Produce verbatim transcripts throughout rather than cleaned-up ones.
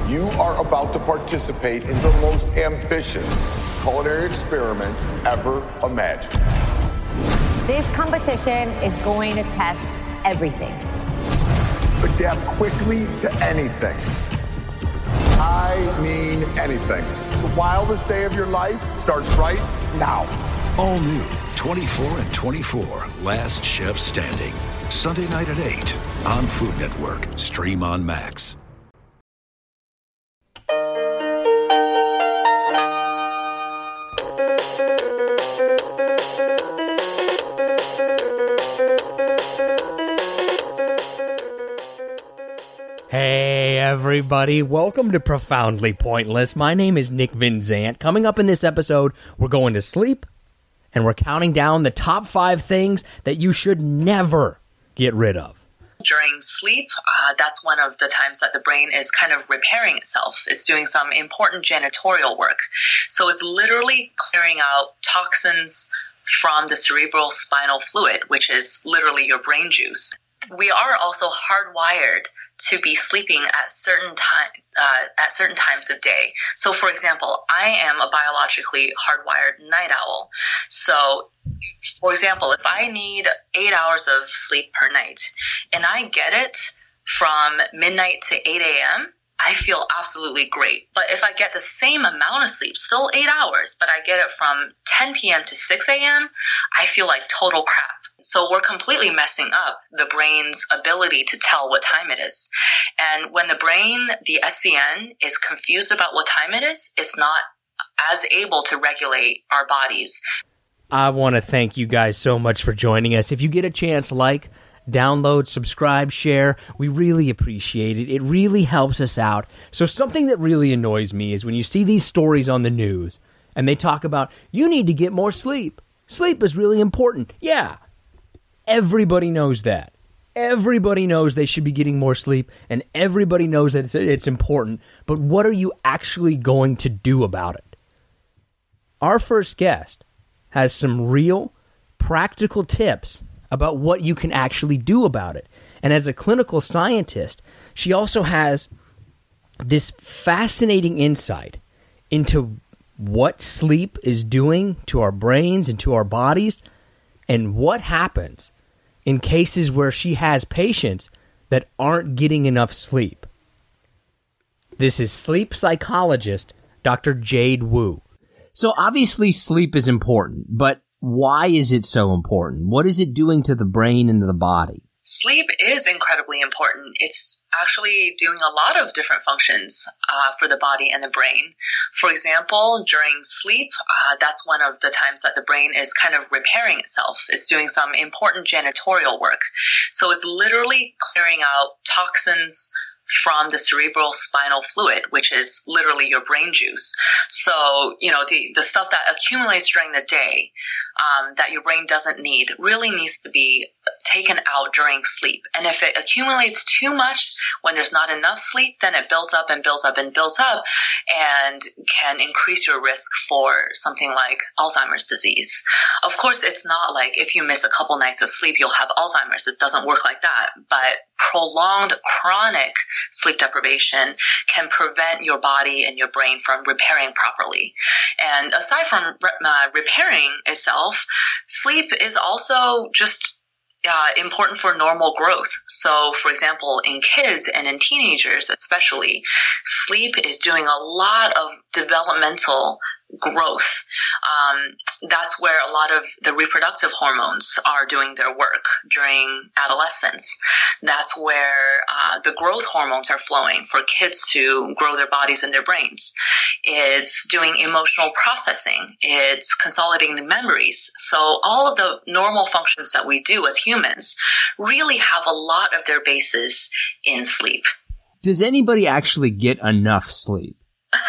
You are about to participate in the most ambitious culinary experiment ever imagined. This competition is going to test everything. Adapt quickly to anything. I mean anything. The wildest day of your life starts right now. All new twenty-four and twenty-four, Last Chef Standing. Sunday night at eight on Food Network. Stream on Max. Hey everybody, welcome to Profoundly Pointless. My name is Nick Vinzant. Coming up in this episode, we're going to sleep, and we're counting down the top five things that you should never get rid of. During sleep, uh, that's one of the times that the brain is kind of repairing itself. It's doing some important janitorial work. So it's literally clearing out toxins from the cerebral spinal fluid, which is literally your brain juice. We are also hardwired to be sleeping at certain time, uh, at certain times of day. So, for example, I am a biologically hardwired night owl. So, for example, if I need eight hours of sleep per night, and I get it from midnight to eight a.m., I feel absolutely great. But if I get the same amount of sleep, still eight hours, but I get it from ten p.m. to six a.m., I feel like total crap. So we're completely messing up the brain's ability to tell what time it is. And when the brain, the S C N, is confused about what time it is, it's not as able to regulate our bodies. I want to thank you guys so much for joining us. If you get a chance, like, download, subscribe, share. We really appreciate it. It really helps us out. So something that really annoys me is when you see these stories on the news and they talk about, you need to get more sleep. Sleep is really important. Yeah. Everybody knows that. Everybody knows they should be getting more sleep, and everybody knows that it's, it's important. But what are you actually going to do about it? Our first guest has some real, practical tips about what you can actually do about it. And as a clinical scientist, she also has this fascinating insight into what sleep is doing to our brains and to our bodies, and what happens in cases where she has patients that aren't getting enough sleep. This is sleep psychologist Doctor Jade Wu. So obviously sleep is important, but why is it so important? What is it doing to the brain and to the body? Sleep is incredibly important. It's actually doing a lot of different functions uh, for the body and the brain. For example, during sleep, uh, that's one of the times that the brain is kind of repairing itself. It's doing some important janitorial work. So it's literally clearing out toxins from the cerebral spinal fluid, which is literally your brain juice. So, you know, the, the stuff that accumulates during the day um, that your brain doesn't need really needs to be taken out during sleep. And if it accumulates too much when there's not enough sleep, then it builds up and builds up and builds up and can increase your risk for something like Alzheimer's disease. Of course, it's not like if you miss a couple nights of sleep, you'll have Alzheimer's. It doesn't work like that. But prolonged chronic sleep deprivation can prevent your body and your brain from repairing properly. And aside from uh, repairing itself, sleep is also just Uh, important for normal growth. So, for example, in kids and in teenagers especially, sleep is doing a lot of developmental growth. Um, that's where a lot of the reproductive hormones are doing their work during adolescence. That's where uh, the growth hormones are flowing for kids to grow their bodies and their brains. It's doing emotional processing. It's consolidating the memories. So all of the normal functions that we do as humans really have a lot of their basis in sleep. Does anybody actually get enough sleep?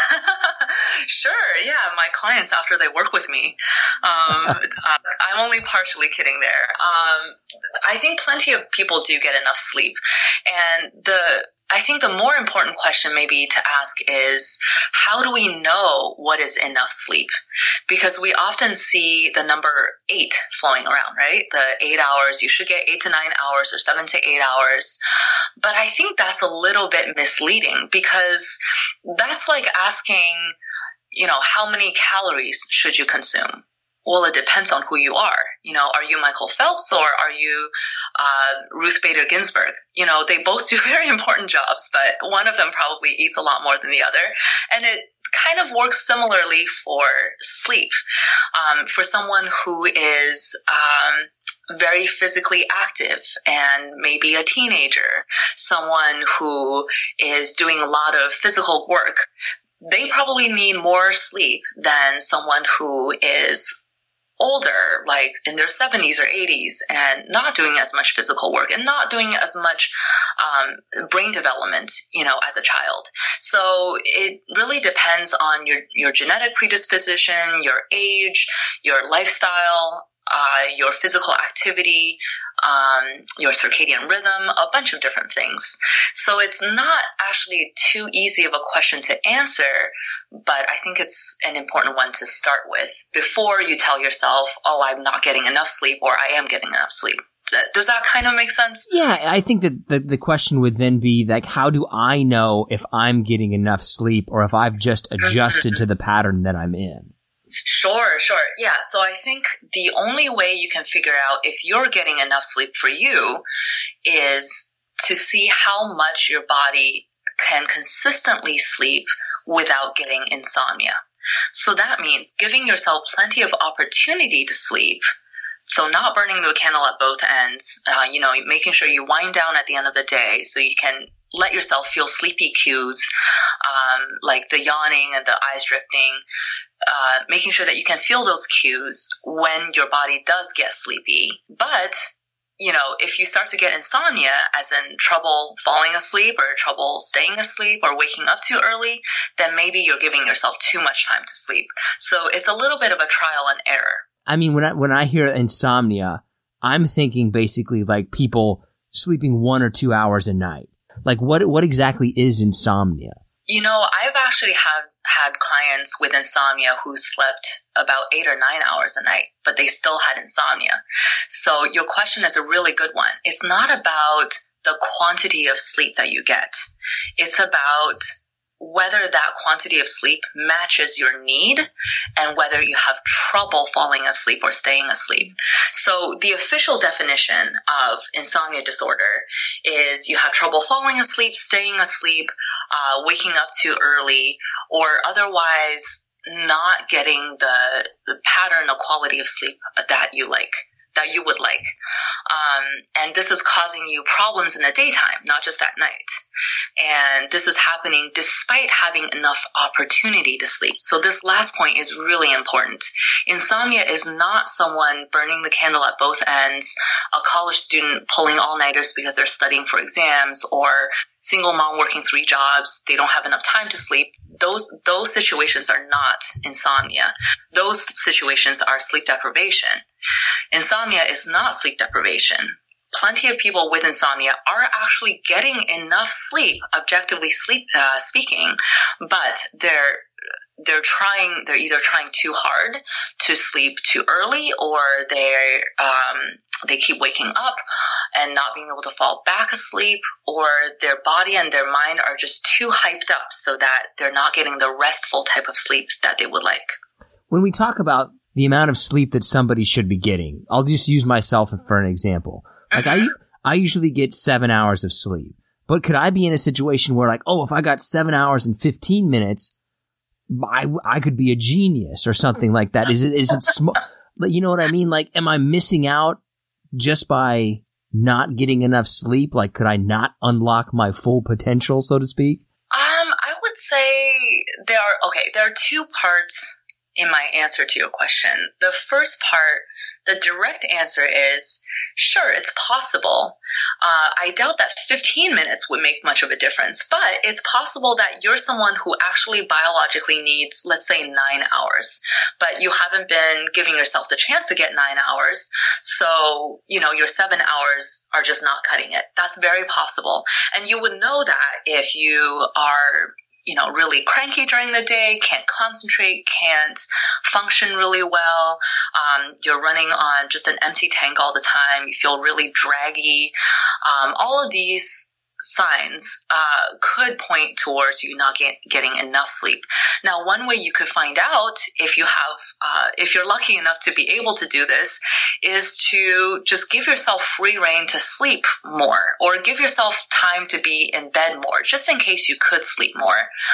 Sure, yeah. My clients, after they work with me, um, uh, I'm only partially kidding there. Um, I think plenty of people do get enough sleep. And the I think the more important question maybe to ask is, how do we know what is enough sleep? Because we often see the number eight flowing around, right? The eight hours, you should get eight to nine hours or seven to eight hours. But I think that's a little bit misleading, because that's like asking, you know, how many calories should you consume? Well, it depends on who you are. You know, are you Michael Phelps or are you uh, Ruth Bader Ginsburg? You know, they both do very important jobs, but one of them probably eats a lot more than the other. And it kind of works similarly for sleep. Um, for someone who is um, very physically active and maybe a teenager, someone who is doing a lot of physical work, they probably need more sleep than someone who is older, like in their seventies or eighties, and not doing as much physical work and not doing as much um, brain development, you know, as a child. So it really depends on your, your genetic predisposition, your age, your lifestyle, uh, your physical activity, um, your circadian rhythm, a bunch of different things. So it's not actually too easy of a question to answer, but I think it's an important one to start with before you tell yourself, oh, I'm not getting enough sleep, or I am getting enough sleep. Does that kind of make sense? Yeah, I think that the, the question would then be, like, how do I know if I'm getting enough sleep or if I've just adjusted to the pattern that I'm in? Sure, sure. Yeah. So I think the only way you can figure out if you're getting enough sleep for you is to see how much your body can consistently sleep without getting insomnia. So that means giving yourself plenty of opportunity to sleep. So not burning the candle at both ends, uh, you know, making sure you wind down at the end of the day so you can let yourself feel sleepy cues, um, like the yawning and the eyes drifting, uh, making sure that you can feel those cues when your body does get sleepy. But, you know, if you start to get insomnia, as in trouble falling asleep or trouble staying asleep or waking up too early, then maybe you're giving yourself too much time to sleep. So it's a little bit of a trial and error. I mean, when I, when I hear insomnia, I'm thinking basically like people sleeping one or two hours a night. Like, what what exactly is insomnia? You know, I've actually had, had clients with insomnia who slept about eight or nine hours a night, but they still had insomnia. So your question is a really good one. It's not about the quantity of sleep that you get. It's about whether that quantity of sleep matches your need and whether you have trouble falling asleep or staying asleep. So the official definition of insomnia disorder is you have trouble falling asleep, staying asleep, uh, waking up too early, or otherwise not getting the, the pattern, the quality of sleep that you like. that you would like. Um, and this is causing you problems in the daytime, not just at night. And this is happening despite having enough opportunity to sleep. So this last point is really important. Insomnia is not someone burning the candle at both ends, a college student pulling all-nighters because they're studying for exams, or single mom working three jobs, they don't have enough time to sleep. Those those situations are not insomnia. Those situations are sleep deprivation. Insomnia is not sleep deprivation. Plenty of people with insomnia are actually getting enough sleep, objectively sleep uh, speaking, but they're they're trying. They're either trying too hard to sleep too early, or they um, they keep waking up and not being able to fall back asleep, or their body and their mind are just too hyped up so that they're not getting the restful type of sleep that they would like. When we talk about the amount of sleep that somebody should be getting, I'll just use myself for an example. Like I, I usually get seven hours of sleep, but could I be in a situation where, like, oh, if I got seven hours and fifteen minutes, I, I could be a genius or something like that? Is it, is it small? You know what I mean? Like, am I missing out just by not getting enough sleep? Like, could I not unlock my full potential, so to speak? Um, I would say there are, okay, there are two parts in my answer to your question. The first part, The direct answer is, sure, it's possible. Uh, I doubt that fifteen minutes would make much of a difference, but it's possible that you're someone who actually biologically needs, let's say, nine hours, but you haven't been giving yourself the chance to get nine hours. So, you know, your seven hours are just not cutting it. That's very possible. And you would know that if you are, you know, really cranky during the day, can't concentrate, can't function really well. Um, you're running on just an empty tank all the time. You feel really draggy. Um, all of these signs uh, could point towards you not get, getting enough sleep. Now, one way you could find out if you have, uh, if you're lucky enough to be able to do this, is to just give yourself free rein to sleep more, or give yourself time to be in bed more, just in case you could sleep more.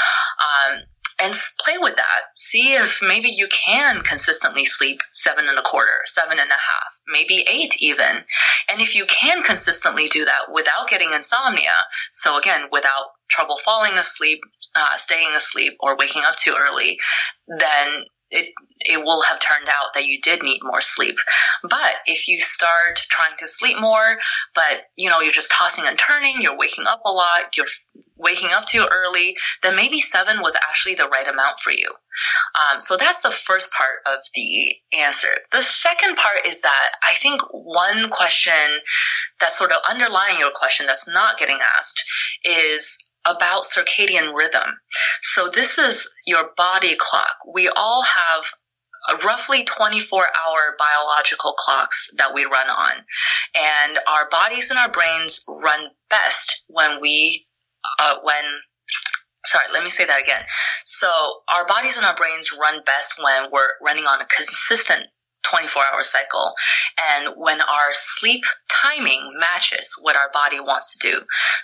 Um, And play with that. See if maybe you can consistently sleep seven and a quarter, seven and a half, maybe eight even. And if you can consistently do that without getting insomnia, so again, without trouble falling asleep, uh, staying asleep, or waking up too early, then it it will have turned out that you did need more sleep. But if you start trying to sleep more, but you know, you're just tossing and turning, you're waking up a lot, you're waking up too early, then maybe seven was actually the right amount for you. Um, so that's the first part of the answer. The second part is that I think one question that's sort of underlying your question that's not getting asked is about circadian rhythm. So this is your body clock. We all have a roughly twenty-four hour biological clocks that we run on. And our bodies and our brains run best when we, uh, when, sorry, let me say that again. So our bodies and our brains run best when we're running on a consistent twenty-four hour cycle, and when our sleep timing matches what our body wants to do.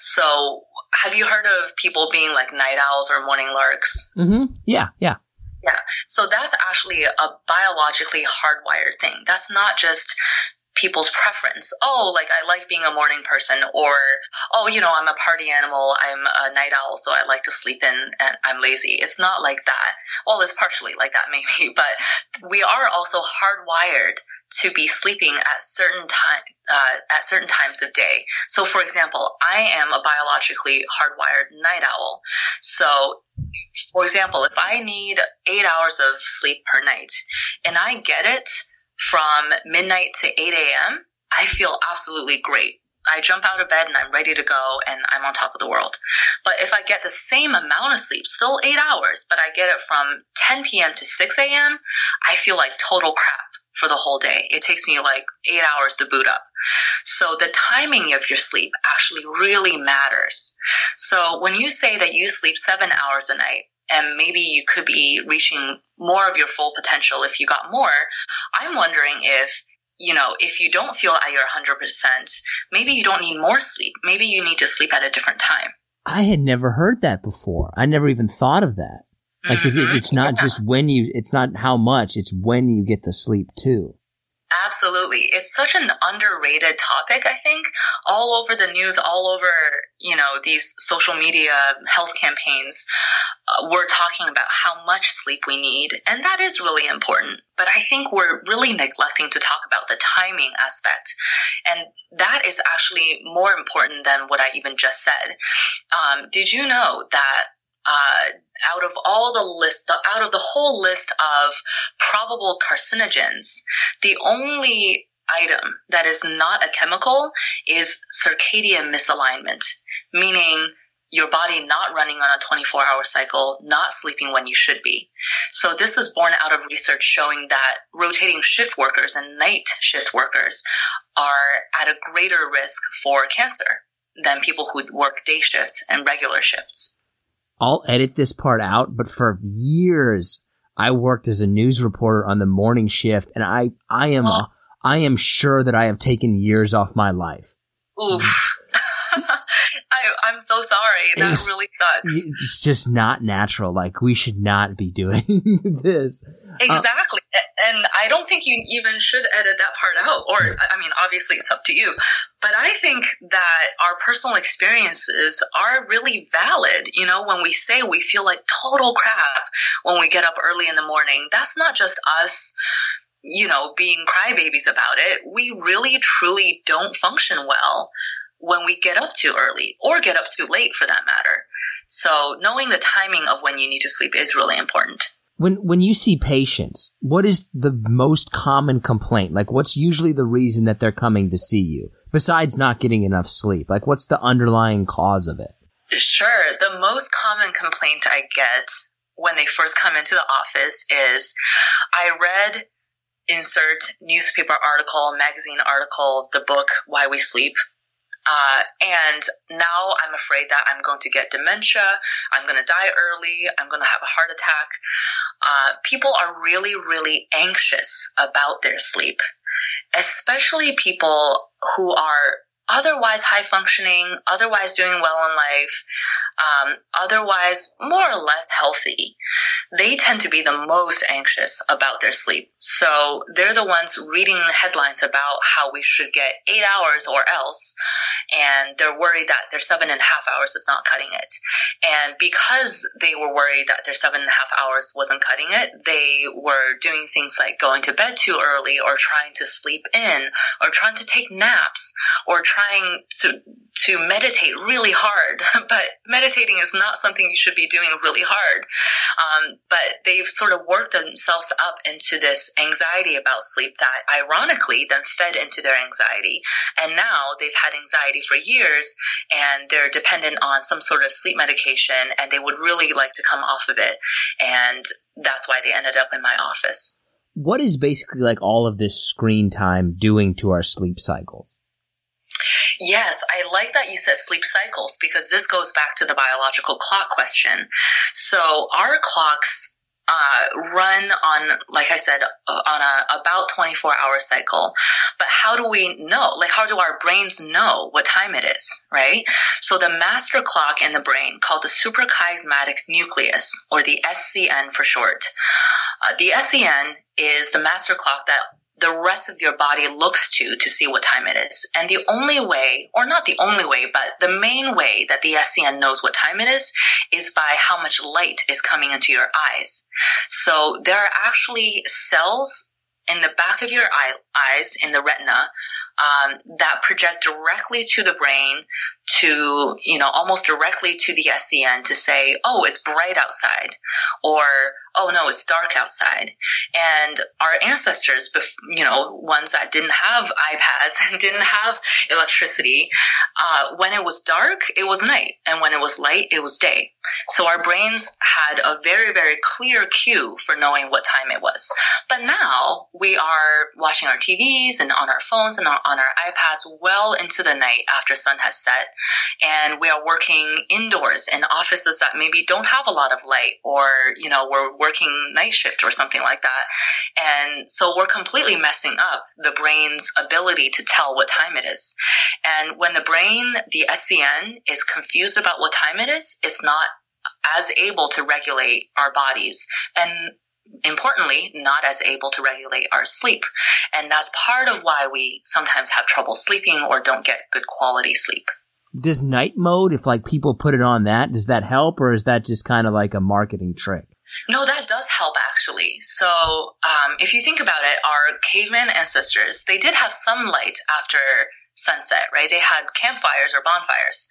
So have you heard of people being like night owls or morning larks? Mm-hmm. Yeah, yeah. Yeah. So that's actually a biologically hardwired thing. That's not just people's preference. Oh, like I like being a morning person, or, oh, you know, I'm a party animal. I'm a night owl, so I like to sleep in and I'm lazy. It's not like that. Well, it's partially like that maybe, but we are also hardwired to be sleeping at certain time, uh, at certain times of day. So for example, I am a biologically hardwired night owl. So for example, if I need eight hours of sleep per night and I get it from midnight to eight a.m., I feel absolutely great. I jump out of bed and I'm ready to go and I'm on top of the world. But if I get the same amount of sleep, still eight hours, but I get it from ten p.m. to six a.m., I feel like total crap for the whole day. It takes me like eight hours to boot up. So the timing of your sleep actually really matters. So when you say that you sleep seven hours a night, and maybe you could be reaching more of your full potential if you got more, I'm wondering if, you know, if you don't feel at your one hundred percent, maybe you don't need more sleep. Maybe you need to sleep at a different time. I had never heard that before. I never even thought of that. Like, mm-hmm. it, it's not yeah. just when you, it's not how much, it's when you get the sleep too. Absolutely. It's such an underrated topic, I think, all over the news, all over, you know, these social media health campaigns. Uh, we're talking about how much sleep we need, and that is really important. But I think we're really neglecting to talk about the timing aspect, and that is actually more important than what I even just said. Um, did you know that Uh, out of all the list, out of the whole list of probable carcinogens, the only item that is not a chemical is circadian misalignment, meaning your body not running on a twenty-four hour cycle, not sleeping when you should be. So this is born out of research showing that rotating shift workers and night shift workers are at a greater risk for cancer than people who work day shifts and regular shifts. I'll edit this part out, but for years I worked as a news reporter on the morning shift, and I, I am, oh. I am sure that I have taken years off my life. Oof. I, I'm so sorry. That it's, really sucks. It's just not natural. Like, we should not be doing this. Exactly. Uh, and I don't think you even should edit that part out. Or, I mean, obviously it's up to you. But I think that our personal experiences are really valid. You know, when we say we feel like total crap when we get up early in the morning, that's not just us. you know, being crybabies about it, we really truly don't function well when we get up too early or get up too late for that matter. So knowing the timing of when you need to sleep is really important. When when you see patients, what is the most common complaint? Like, what's usually the reason that they're coming to see you, besides not getting enough sleep? Like, what's the underlying cause of it? Sure. The most common complaint I get when they first come into the office is, I read, insert newspaper article, magazine article, the book, Why We Sleep. Uh, and now I'm afraid that I'm going to get dementia. I'm going to die early. I'm going to have a heart attack. Uh, people are really, really anxious about their sleep, especially people who are otherwise high functioning, otherwise doing well in life, um, otherwise more or less healthy. They tend to be the most anxious about their sleep. So they're the ones reading headlines about how we should get eight hours or else, and they're worried that their seven and a half hours is not cutting it. And because they were worried that their seven and a half hours wasn't cutting it, they were doing things like going to bed too early, or trying to sleep in, or trying to take naps, or trying to to meditate really hard. But meditating is not something you should be doing really hard. Um, but they've sort of worked themselves up into this anxiety about sleep that ironically then fed into their anxiety. And now they've had anxiety for years, and they're dependent on some sort of sleep medication, and they would really like to come off of it. And that's why they ended up in my office. What is basically like all of this screen time doing to our sleep cycles? Yes, I like that you said sleep cycles, because this goes back to the biological clock question. So our clocks uh, run on, like I said, on a about twenty-four hour cycle. But how do we know? Like, how do our brains know what time it is, right? So the master clock in the brain, called the suprachiasmatic nucleus, or the S C N for short. Uh, the S C N is the master clock that the rest of your body looks to to see what time it is. And the only way, or not the only way, but the main way that the S C N knows what time it is, is by how much light is coming into your eyes. So there are actually cells in the back of your eye, eyes, in the retina, um, that project directly to the brain, to, you know, almost directly to the S C N to say, oh, it's bright outside, or, oh no, it's dark outside. And our ancestors, you know, ones that didn't have iPads and didn't have electricity, uh, when it was dark, it was night. And when it was light, it was day. So our brains had a very, very clear cue for knowing what time it was. But now we are watching our T Vs and on our phones and on our iPads well into the night after sun has set. And we are working indoors in offices that maybe don't have a lot of light, or, you know, we're working night shift or something like that. And so we're completely messing up the brain's ability to tell what time it is. And when the brain, the S C N, is confused about what time it is, it's not as able to regulate our bodies. And importantly, not as able to regulate our sleep. And that's part of why we sometimes have trouble sleeping or don't get good quality sleep. Does night mode, if like people put it on that, does that help, or is that just kind of like a marketing trick? No, that does help actually. So um, if you think about it, our caveman ancestors, they did have some light after sunset, right? They had campfires or bonfires.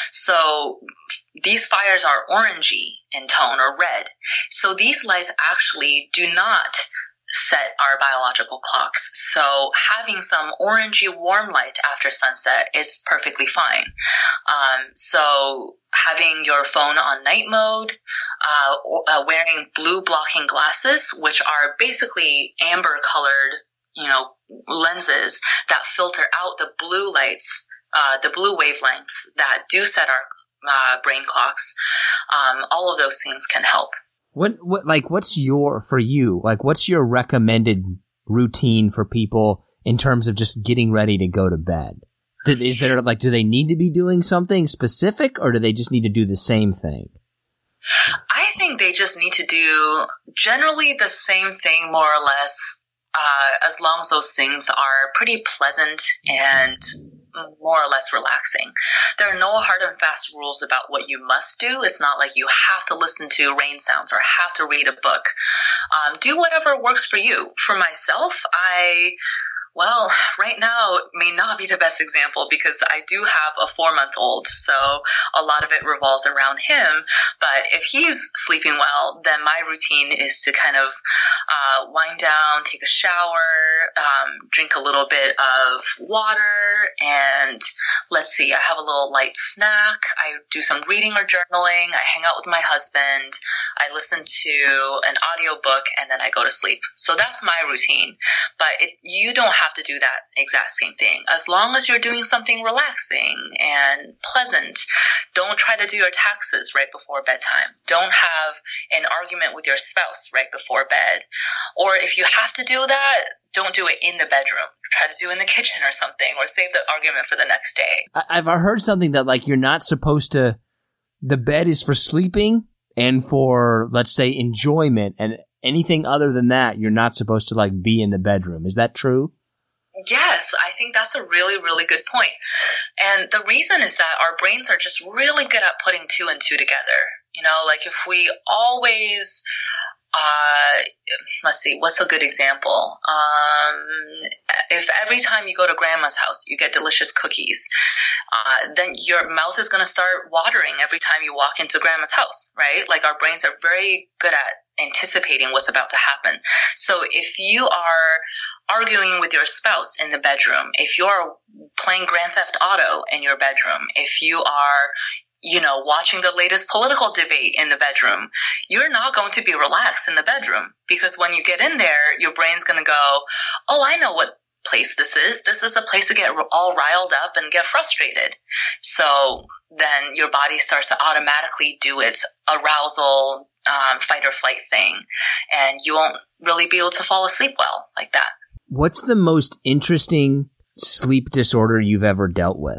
So these fires are orangey in tone, or red. So these lights actually do not set our biological clocks. So having some orangey warm light after sunset is perfectly fine. Um, so having your phone on night mode, uh, uh, wearing blue blocking glasses, which are basically amber colored, you know, lenses that filter out the blue lights, uh, the blue wavelengths that do set our uh, brain clocks. Um, all of those things can help. What, what, like, what's your, for you, like, what's your recommended routine for people in terms of just getting ready to go to bed? Is there, like, do they need to be doing something specific, or do they just need to do the same thing? I think they just need to do generally the same thing, more or less, uh, as long as those things are pretty pleasant and more or less relaxing. There are no hard and fast rules about what you must do. It's not like you have to listen to rain sounds or have to read a book. Um, do whatever works for you. For myself, I... Well, right now may not be the best example because I do have a four-month-old, so a lot of it revolves around him. But if he's sleeping well, then my routine is to kind of uh, wind down, take a shower, um, drink a little bit of water, and let's see, I have a little light snack. I do some reading or journaling. I hang out with my husband. I listen to an audiobook, and then I go to sleep. So that's my routine. But it, you don't have to do that exact same thing. As long as you're doing something relaxing and pleasant, don't try to do your taxes right before bedtime. Don't have an argument with your spouse right before bed. Or if you have to do that, don't do it in the bedroom. Try to do it in the kitchen or something, or save the argument for the next day. I've heard something that, like, you're not supposed to, the bed is for sleeping and for, let's say, enjoyment, and anything other than that, you're not supposed to, like, be in the bedroom. Is that true? Yes, I think that's a really, really good point. And the reason is that our brains are just really good at putting two and two together. You know, like if we always, uh, let's see, what's a good example? Um, if every time you go to grandma's house, you get delicious cookies, uh, then your mouth is going to start watering every time you walk into grandma's house, right? Like our brains are very good at anticipating what's about to happen. So if you are arguing with your spouse in the bedroom, if you're playing Grand Theft Auto in your bedroom, if you are, you know, watching the latest political debate in the bedroom, you're not going to be relaxed in the bedroom, because when you get in there, your brain's going to go, oh, I know what place this is. This is a place to get all riled up and get frustrated. So then your body starts to automatically do its arousal, um, fight or flight thing, and you won't really be able to fall asleep well like that. What's the most interesting sleep disorder you've ever dealt with?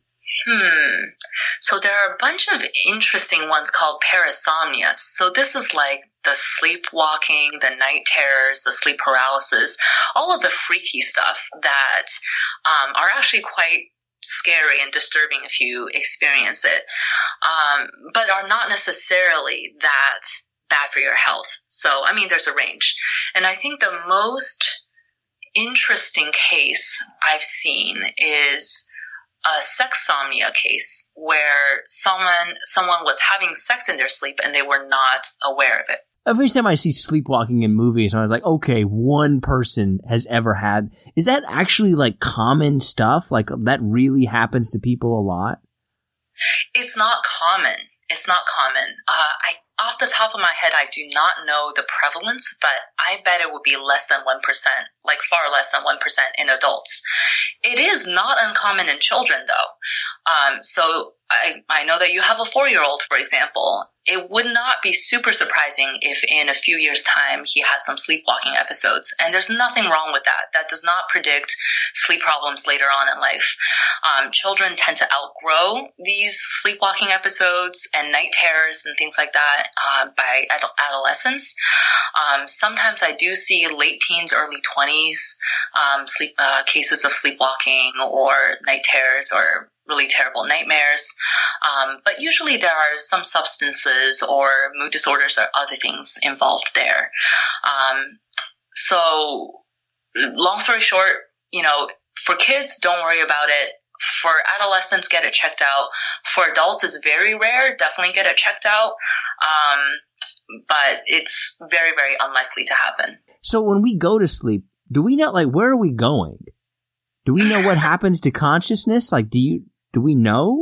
Hmm. So there are a bunch of interesting ones called parasomnia. So this is like the sleepwalking, the night terrors, the sleep paralysis, all of the freaky stuff that um, are actually quite scary and disturbing if you experience it, um, but are not necessarily that bad for your health. So, I mean, there's a range. And I think the most interesting case I've seen is a sexsomnia case where someone someone was having sex in their sleep and they were not aware of it. Every time I see sleepwalking in movies, I was like, okay, one person has ever had. Is that actually like common stuff? Like that really happens to people a lot? It's not common. It's not common. Uh, I Off the top of my head, I do not know the prevalence, but I bet it would be less than one percent, like far less than one percent in adults. It is not uncommon in children, though. Um, so I, I know that you have a four-year-old, for example. It would not be super surprising if in a few years' time he has some sleepwalking episodes. And there's nothing wrong with that. That does not predict sleep problems later on in life. Um, children tend to outgrow these sleepwalking episodes and night terrors and things like that uh, by ad- adolescence. Um, sometimes I do see late teens, early twenties um, sleep uh, cases of sleepwalking or night terrors or really terrible nightmares. Um, but usually there are some substances or mood disorders or other things involved there. Um, so long story short, you know, for kids, don't worry about it. For adolescents, get it checked out. For adults, it's very rare. Definitely get it checked out. Um, but it's very, very unlikely to happen. So when we go to sleep, do we know, like, where are we going? Do we know what happens to consciousness? Like, do you, do we know?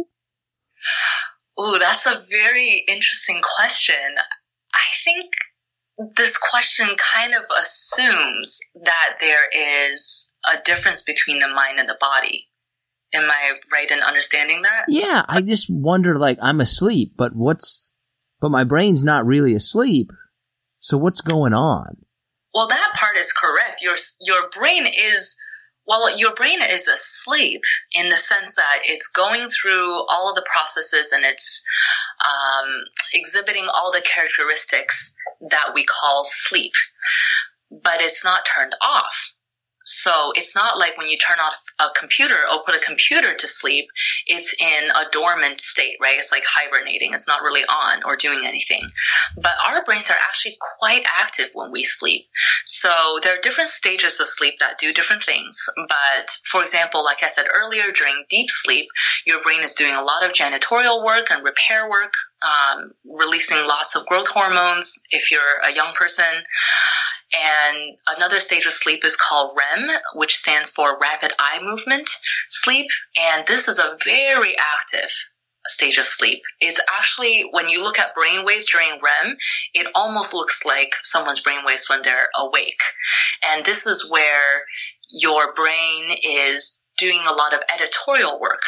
Ooh, that's a very interesting question. I think this question kind of assumes that there is a difference between the mind and the body. Am I right in understanding that? Yeah, I just wonder, like, I'm asleep, but what's, but my brain's not really asleep. So what's going on? Well, that part is correct. Your, your brain is, well, your brain is asleep in the sense that it's going through all of the processes and it's um, exhibiting all the characteristics that we call sleep. but it's not turned off. So it's not like when you turn off a computer or put a computer to sleep, it's in a dormant state, right? It's like hibernating. It's not really on or doing anything. But our brains are actually quite active when we sleep. So there are different stages of sleep that do different things. But for example, like I said earlier, during deep sleep, your brain is doing a lot of janitorial work and repair work, um, releasing lots of growth hormones if you're a young person. And another stage of sleep is called R E M, which stands for rapid eye movement sleep. And this is a very active stage of sleep. It's actually, when you look at brain waves during R E M, it almost looks like someone's brain waves when they're awake. And this is where your brain is doing a lot of editorial work.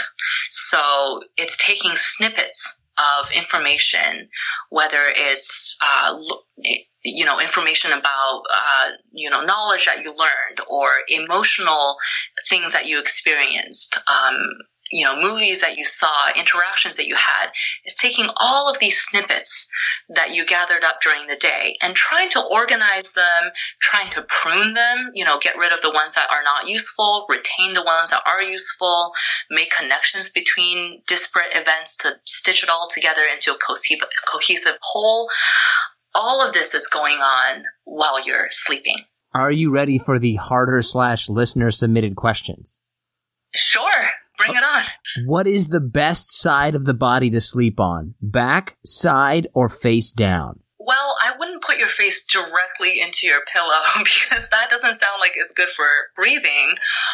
So it's taking snippets of information, whether it's, uh, you know, information about, uh, you know, knowledge that you learned or emotional things that you experienced, um, you know, movies that you saw, interactions that you had. It's taking all of these snippets that you gathered up during the day and trying to organize them, trying to prune them, you know, get rid of the ones that are not useful, retain the ones that are useful, make connections between disparate events to stitch it all together into a cohesive, cohesive whole. All of this is going on while you're sleeping. Are you ready for the harder slash listener submitted questions? Sure. Bring it on. What is the best side of the body to sleep on? Back, side, or face down? Well, I wouldn't put your face directly into your pillow because that doesn't sound like it's good for breathing.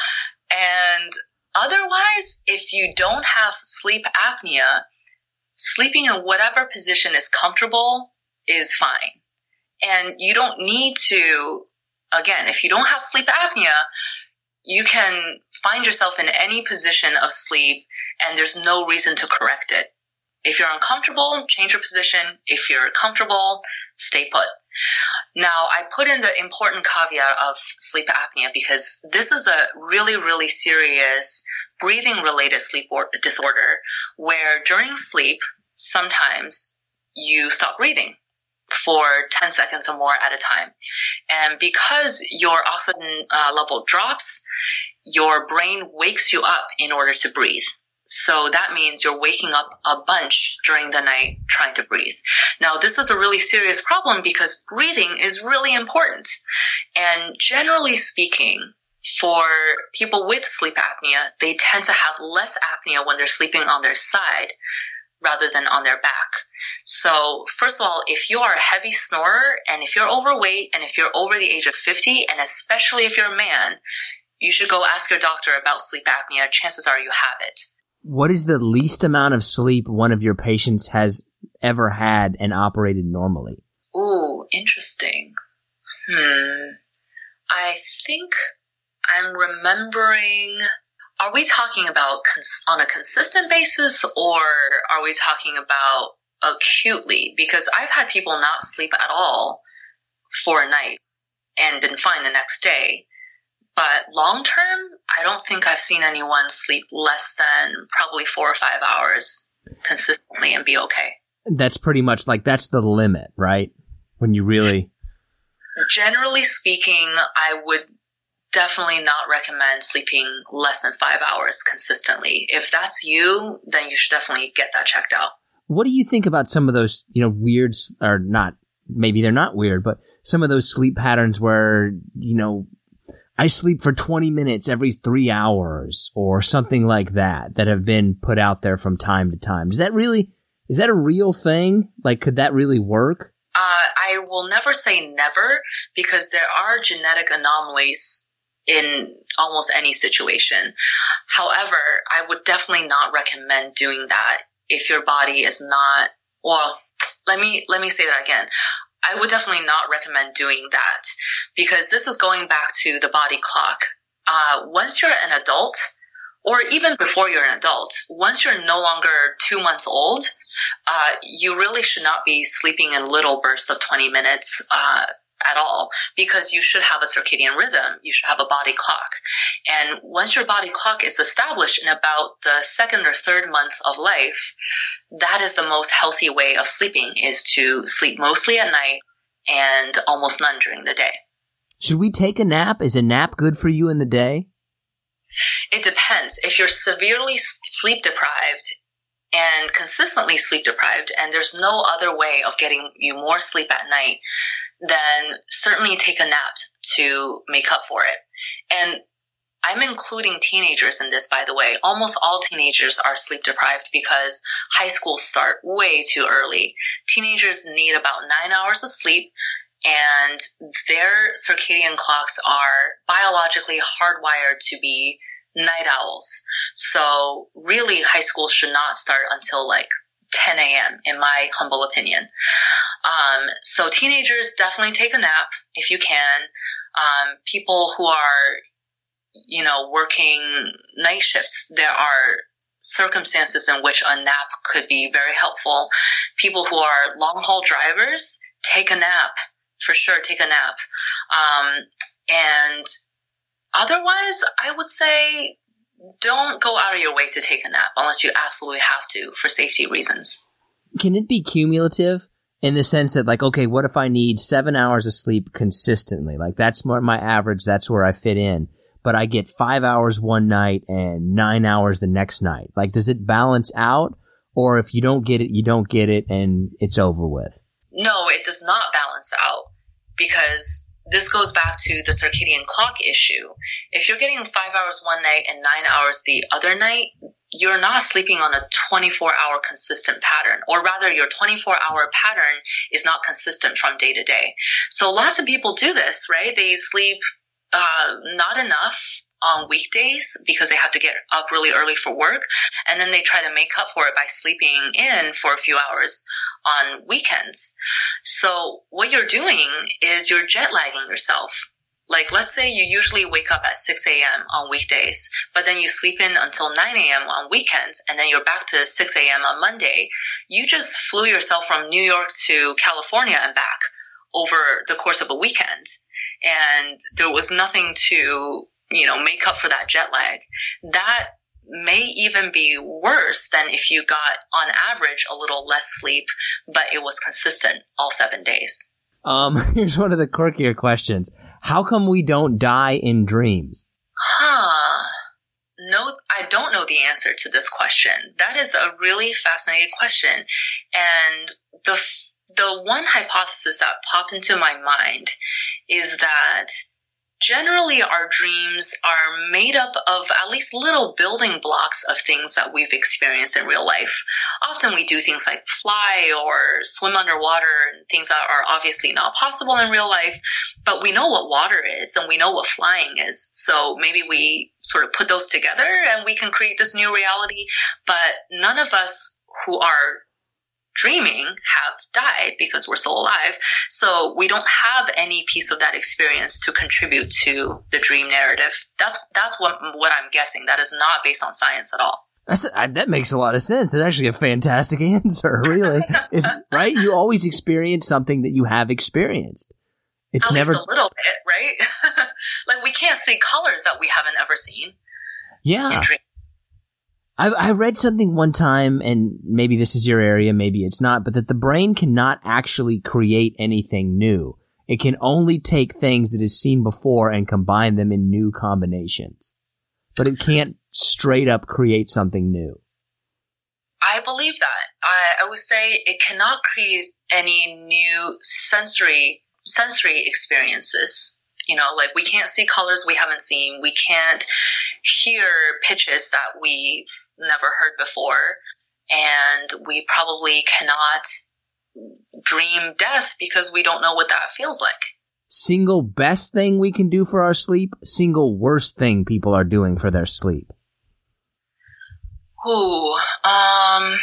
And otherwise, if you don't have sleep apnea, sleeping in whatever position is comfortable is fine. And you don't need to, again, if you don't have sleep apnea, you can find yourself in any position of sleep and there's no reason to correct it. If you're uncomfortable, change your position. If you're comfortable, stay put. Now, I put in the important caveat of sleep apnea because this is a really, really serious breathing-related sleep or- disorder where during sleep, sometimes you stop breathing for ten seconds or more at a time. And because your oxygen uh, level drops, your brain wakes you up in order to breathe. So that means you're waking up a bunch during the night trying to breathe. Now, this is a really serious problem because breathing is really important. And generally speaking, for people with sleep apnea, they tend to have less apnea when they're sleeping on their side rather than on their back. So first of all, if you are a heavy snorer and if you're overweight and if you're over the age of fifty, and especially if you're a man, you should go ask your doctor about sleep apnea. Chances are you have it. What is the least amount of sleep one of your patients has ever had and operated normally? Ooh, interesting. Hmm. I think I'm remembering... Are we talking about cons- on a consistent basis or are we talking about acutely? Because I've had people not sleep at all for a night and been fine the next day. But long term, I don't think I've seen anyone sleep less than probably four or five hours consistently and be okay. That's pretty much like, that's the limit, right? When you really... Generally speaking, I would definitely not recommend sleeping less than five hours consistently. If that's you, then you should definitely get that checked out. What do you think about some of those, you know, weird, or not, maybe they're not weird, but some of those sleep patterns where, you know, I sleep for twenty minutes every three hours or something like that, that have been put out there from time to time. Is that really, is that a real thing? Like, could that really work? Uh, I will never say never because there are genetic anomalies in almost any situation. However, I would definitely not recommend doing that if your body is not, well, let me, let me say that again. I would definitely not recommend doing that because this is going back to the body clock. Uh, once you're an adult, or even before you're an adult, once you're no longer two months old, uh, you really should not be sleeping in little bursts of twenty minutes, uh, at all, because you should have a circadian rhythm. You should have a body clock. And once your body clock is established in about the second or third month of life, that is the most healthy way of sleeping, is to sleep mostly at night and almost none during the day. Should we take a nap? Is a nap good for you in the day? It depends. If you're severely sleep deprived and consistently sleep deprived, and there's no other way of getting you more sleep at night, then certainly take a nap to make up for it. And I'm including teenagers in this, by the way. Almost all teenagers are sleep deprived because high schools start way too early. Teenagers need about nine hours of sleep, and their circadian clocks are biologically hardwired to be night owls. So really, high school should not start until like ten a.m., in my humble opinion. Um, so teenagers, definitely take a nap if you can. Um, people who are, you know, working night shifts, there are circumstances in which a nap could be very helpful. People who are long-haul drivers, take a nap. For sure, take a nap. Um, and otherwise, I would say don't go out of your way to take a nap unless you absolutely have to for safety reasons. Can it be cumulative in the sense that, like, okay, what if I need seven hours of sleep consistently? Like, that's more my average. That's where I fit in. But I get five hours one night and nine hours the next night. Like, does it balance out? Or if you don't get it, you don't get it and it's over with? No, it does not balance out, because this goes back to the circadian clock issue. If you're getting five hours one night and nine hours the other night, you're not sleeping on a twenty-four hour consistent pattern, or rather your twenty-four hour pattern is not consistent from day to day. So lots of people do this, right? They sleep uh, not enough on weekdays because they have to get up really early for work, and then they try to make up for it by sleeping in for a few hours on weekends. So what you're doing is you're jet lagging yourself. Like, let's say you usually wake up at six a.m. on weekdays, but then you sleep in until nine a.m. on weekends, and then you're back to six a.m. on Monday. You just flew yourself from New York to California and back over the course of a weekend. And there was nothing to, you know, make up for that jet lag. That may even be worse than if you got, on average, a little less sleep, but it was consistent all seven days. Um, here's one of the quirkier questions. How come we don't die in dreams? Huh. No, I don't know the answer to this question. That is a really fascinating question. And the the one hypothesis that popped into my mind is that generally our dreams are made up of at least little building blocks of things that we've experienced in real life. Often we do things like fly or swim underwater, things that are obviously not possible in real life, but we know what water is and we know what flying is. So maybe we sort of put those together and we can create this new reality, but none of us who are dreaming have died because we're still alive. So we don't have any piece of that experience to contribute to the dream narrative. That's that's what what I'm guessing. That is not based on science at all. That's I, that makes a lot of sense. It's actually a fantastic answer, really. if, right? You always experience something that you have experienced. It's at never least a little bit, right? Like, we can't see colors that we haven't ever seen. Yeah. I, I read something one time, and maybe this is your area, maybe it's not, but that the brain cannot actually create anything new. It can only take things that it's seen before and combine them in new combinations. But it can't straight up create something new. I believe that. I, I would say it cannot create any new sensory sensory experiences. You know, like, we can't see colors we haven't seen. We can't hear pitches that we've never heard before. And we probably cannot dream death because we don't know what that feels like. Single best thing we can do for our sleep, single worst thing people are doing for their sleep. Ooh, um,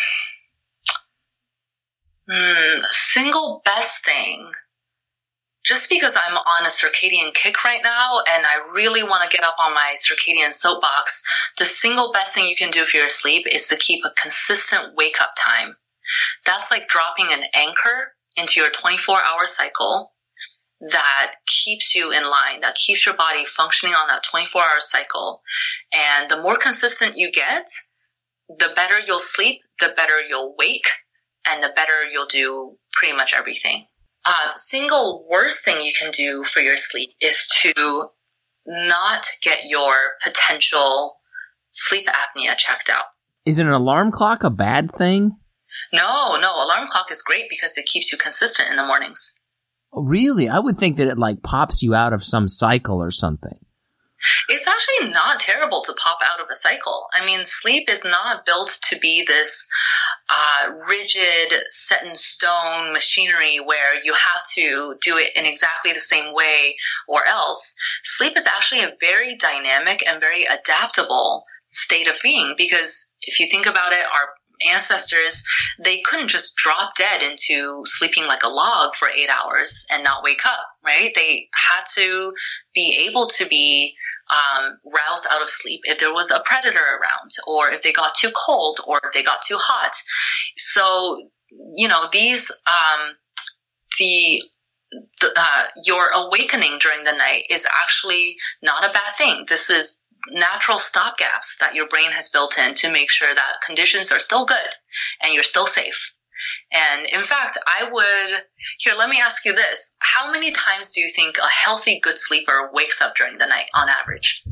hmm, single best thing. Just because I'm on a circadian kick right now and I really want to get up on my circadian soapbox, the single best thing you can do for your sleep is to keep a consistent wake-up time. That's like dropping an anchor into your twenty-four hour cycle that keeps you in line, that keeps your body functioning on that twenty-four hour cycle. And the more consistent you get, the better you'll sleep, the better you'll wake, and the better you'll do pretty much everything. Uh, single worst thing you can do for your sleep is to not get your potential sleep apnea checked out. Is an alarm clock a bad thing? No, no. Alarm clock is great because it keeps you consistent in the mornings. Oh, really? I would think that it like pops you out of some cycle or something. It's actually not terrible to pop out of a cycle. I mean, sleep is not built to be this uh, rigid, set in stone machinery where you have to do it in exactly the same way or else. Sleep is actually a very dynamic and very adaptable state of being, because if you think about it, our ancestors, they couldn't just drop dead into sleeping like a log for eight hours and not wake up, right? They had to be able to be um, roused out of sleep if there was a predator around, or if they got too cold, or if they got too hot. So, you know, these, um, the, the uh, your awakening during the night is actually not a bad thing. This is natural stopgaps that your brain has built in to make sure that conditions are still good and you're still safe. And in fact, I would, here, let me ask you this. How many times do you think a healthy, good sleeper wakes up during the night on average?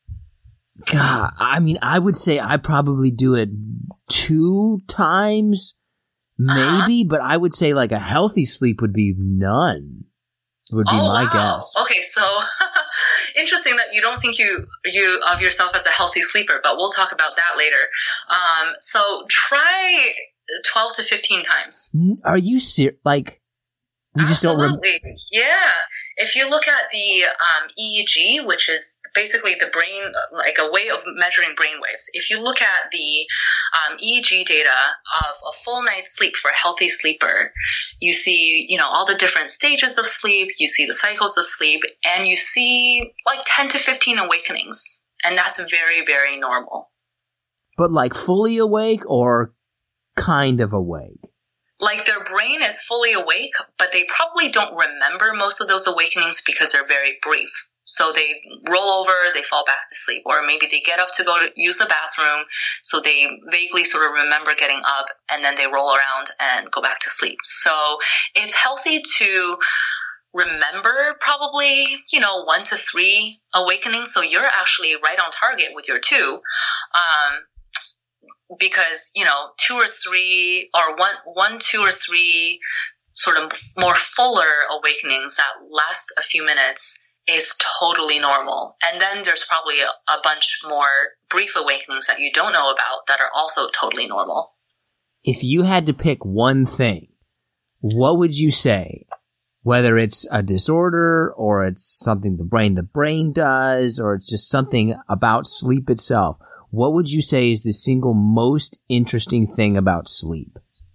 God, I mean, I would say I probably do it two times, maybe, uh-huh. But I would say like a healthy sleep would be none, would be oh, my wow. guess. Okay, so interesting that you don't think you you of yourself as a healthy sleeper, but we'll talk about that later. Um, so try twelve to fifteen times. Are you serious? Like, you just Absolutely. don't remember? Yeah. If you look at the um, E E G, which is basically the brain, like a way of measuring brain waves. If you look at the um, E E G data of a full night's sleep for a healthy sleeper, you see, you know, all the different stages of sleep, you see the cycles of sleep, and you see like ten to fifteen awakenings. And that's very, very normal. But like fully awake or kind of awake? Like their brain is fully awake, but they probably don't remember most of those awakenings because they're very brief. So they roll over, they fall back to sleep, or maybe they get up to go to use the bathroom, so they vaguely sort of remember getting up, and then they roll around and go back to sleep. So it's healthy to remember probably, you know, one to three awakenings. So you're actually right on target with your two. Um, Because, you know, two or three or one, one, two or three sort of more fuller awakenings that last a few minutes is totally normal. And then there's probably a, a bunch more brief awakenings that you don't know about that are also totally normal. If you had to pick one thing, what would you say? Whether it's a disorder or it's something the brain, the brain does, or it's just something about sleep itself. What would you say is the single most interesting thing about sleep?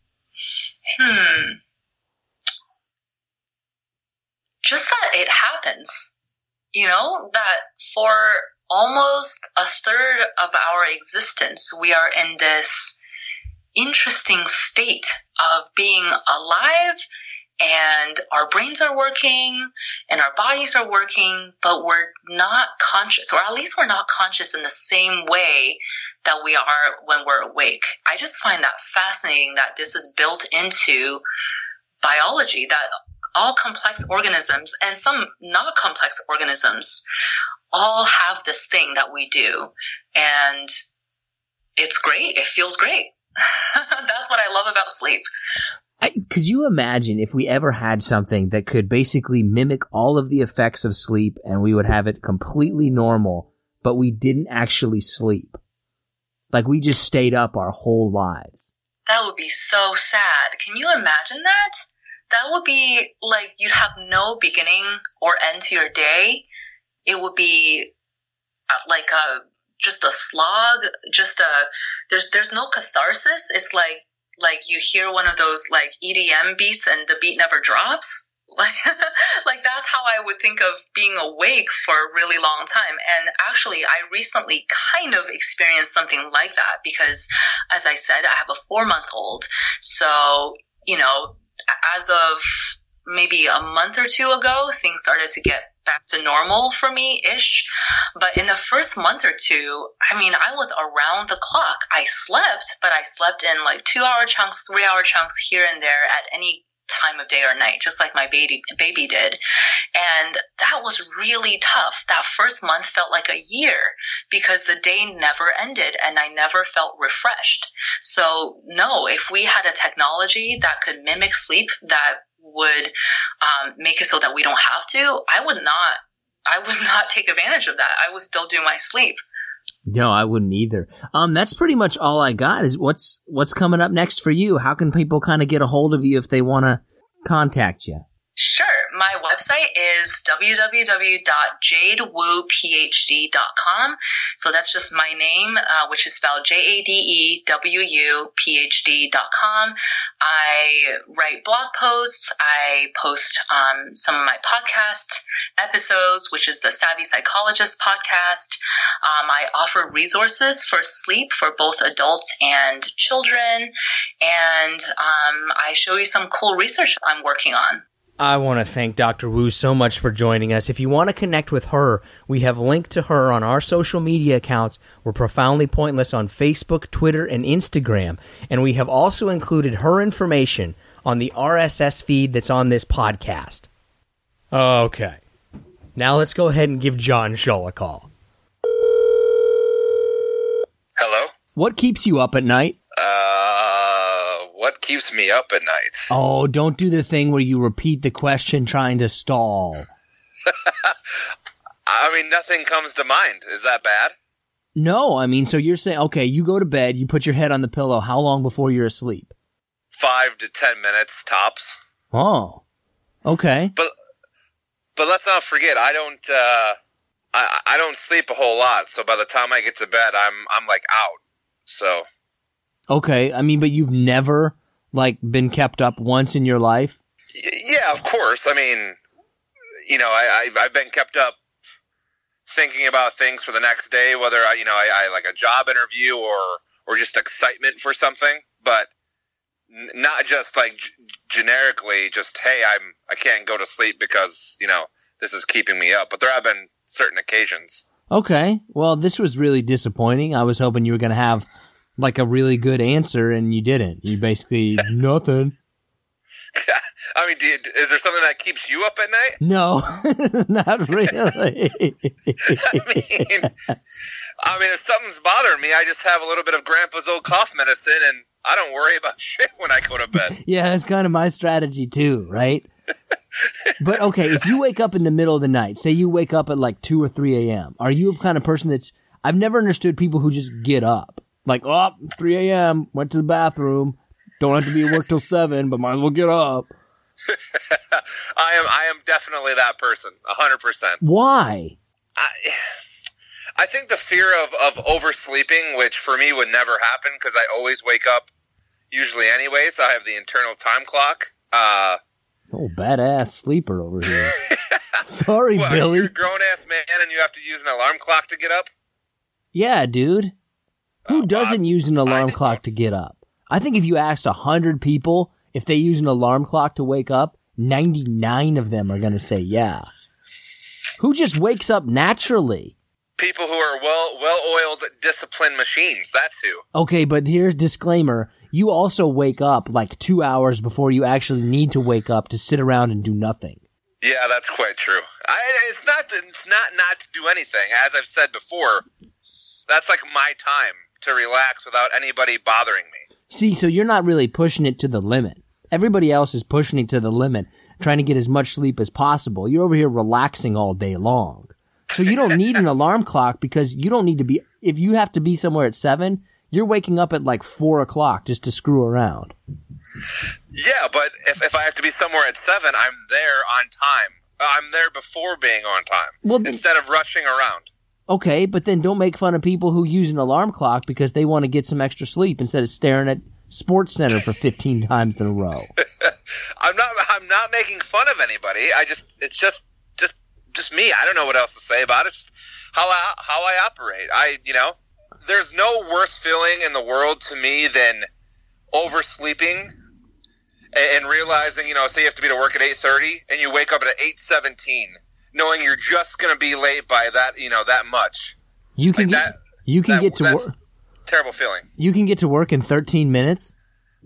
Hmm. Just that it happens. You know, that for almost a third of our existence, we are in this interesting state of being alive, and our brains are working and our bodies are working, but we're not conscious, or at least we're not conscious in the same way that we are when we're awake. I just find that fascinating that this is built into biology, that all complex organisms and some not complex organisms all have this thing that we do. And it's great. It feels great. That's what I love about sleep. I, could you imagine if we ever had something that could basically mimic all of the effects of sleep and we would have it completely normal, but we didn't actually sleep? Like we just stayed up our whole lives. That would be so sad. Can you imagine that? That would be like you'd have no beginning or end to your day. It would be like a just a slog, just a there's there's no catharsis. It's like Like you hear one of those like E D M beats and the beat never drops. Like, like that's how I would think of being awake for a really long time. And actually, I recently kind of experienced something like that because, as I said, I have a four-month-old. So, you know, as of maybe a month or two ago, things started to get back to normal for me-ish. But in the first month or two, I mean, I was around the clock. I slept, but I slept in like two-hour chunks, three-hour chunks here and there at any time of day or night, just like my baby baby did. And that was really tough. That first month felt like a year because the day never ended and I never felt refreshed. So no, if we had a technology that could mimic sleep that would um, make it so that we don't have to, I would not, I would not take advantage of that. I would still do my sleep. No, I wouldn't either. Um, that's pretty much all I got. Is what's what's coming up next for you? How can people kind of get a hold of you if they want to contact you? Sure. My website is w w w dot jade woo p h d dot com. So that's just my name, uh, which is spelled J A D E W U P H D dot com. I write blog posts. I post um, some of my podcast episodes, which is the Savvy Psychologist podcast. Um, I offer resources for sleep for both adults and children. And um, I show you some cool research I'm working on. I want to thank Doctor Woo so much for joining us. If you want to connect with her, we have linked to her on our social media accounts. We're Profoundly Pointless on Facebook, Twitter, and Instagram. And we have also included her information on the R S S feed that's on this podcast. Okay. Now let's go ahead and give John Shull a call. Hello? What keeps you up at night? Uh, what keeps me up at night? Oh, don't do the thing where you repeat the question trying to stall. I mean, nothing comes to mind. Is that bad? No, I mean, so you're saying, okay, you go to bed, you put your head on the pillow. How long before you're asleep? Five to ten minutes, tops. Oh, okay. But but let's not forget, I don't uh, I I don't sleep a whole lot. So by the time I get to bed, I'm I'm like out. So. Okay, I mean, but you've never like been kept up once in your life? Y- yeah, of course. I mean, you know, I, I I've been kept up thinking about things for the next day, whether I, you know, I, I like a job interview or or just excitement for something, but n- not just like g- generically, just hey, I'm I can't go to sleep because you know this is keeping me up. But there have been certain occasions. Okay, well, this was really disappointing. I was hoping you were going to have like a really good answer, and you didn't. You basically nothing. I mean, do you, is there something that keeps you up at night? No, not really. I mean, I mean, if something's bothering me, I just have a little bit of Grandpa's old cough medicine, and I don't worry about shit when I go to bed. Yeah, that's kind of my strategy too, right? But okay, if you wake up in the middle of the night, say you wake up at like two or three a.m., are you a kind of person that's... I've never understood people who just get up. Like, oh, three a.m., went to the bathroom, don't have to be at work till seven, but might as well get up. I am I am definitely that person, one hundred percent. Why? I, I think the fear of, of oversleeping, which for me would never happen because I always wake up usually anyways. I have the internal time clock. Uh, oh, badass sleeper over here. Sorry, well, Billy. You're a grown-ass man and you have to use an alarm clock to get up? Yeah, dude. Who Oh, doesn't Bob, use an alarm I do. clock to get up? I think if you asked one hundred people if they use an alarm clock to wake up, ninety-nine of them are going to say yeah. Who just wakes up naturally? People who are well well-oiled, disciplined machines. That's who. Okay, but here's disclaimer. You also wake up like two hours before you actually need to wake up to sit around and do nothing. Yeah, that's quite true. I, it's not it's not not to do anything. As I've said before, that's like my time to relax without anybody bothering me. See, so you're not really pushing it to the limit. Everybody else is pushing it to the limit, trying to get as much sleep as possible. You're over here relaxing all day long. So you don't need an alarm clock because you don't need to be, if you have to be somewhere at seven, you're waking up at like four o'clock just to screw around. Yeah, but if, if I have to be somewhere at seven, I'm there on time. I'm there before being on time, Well, th- instead of rushing around. Okay, but then don't make fun of people who use an alarm clock because they want to get some extra sleep instead of staring at Sports Center for fifteen times in a row. I'm not. I'm not making fun of anybody. I just. It's just. Just. Just me. I don't know what else to say about it. Just how I how I operate. I. You know. There's no worse feeling in the world to me than oversleeping and, and realizing. You know, say you have to be to work at eight thirty and you wake up at eight seventeen, knowing you're just going to be late by that. You know that much. You can Like get that- you can that- get to that's work. Terrible feeling. You can get to work in thirteen minutes.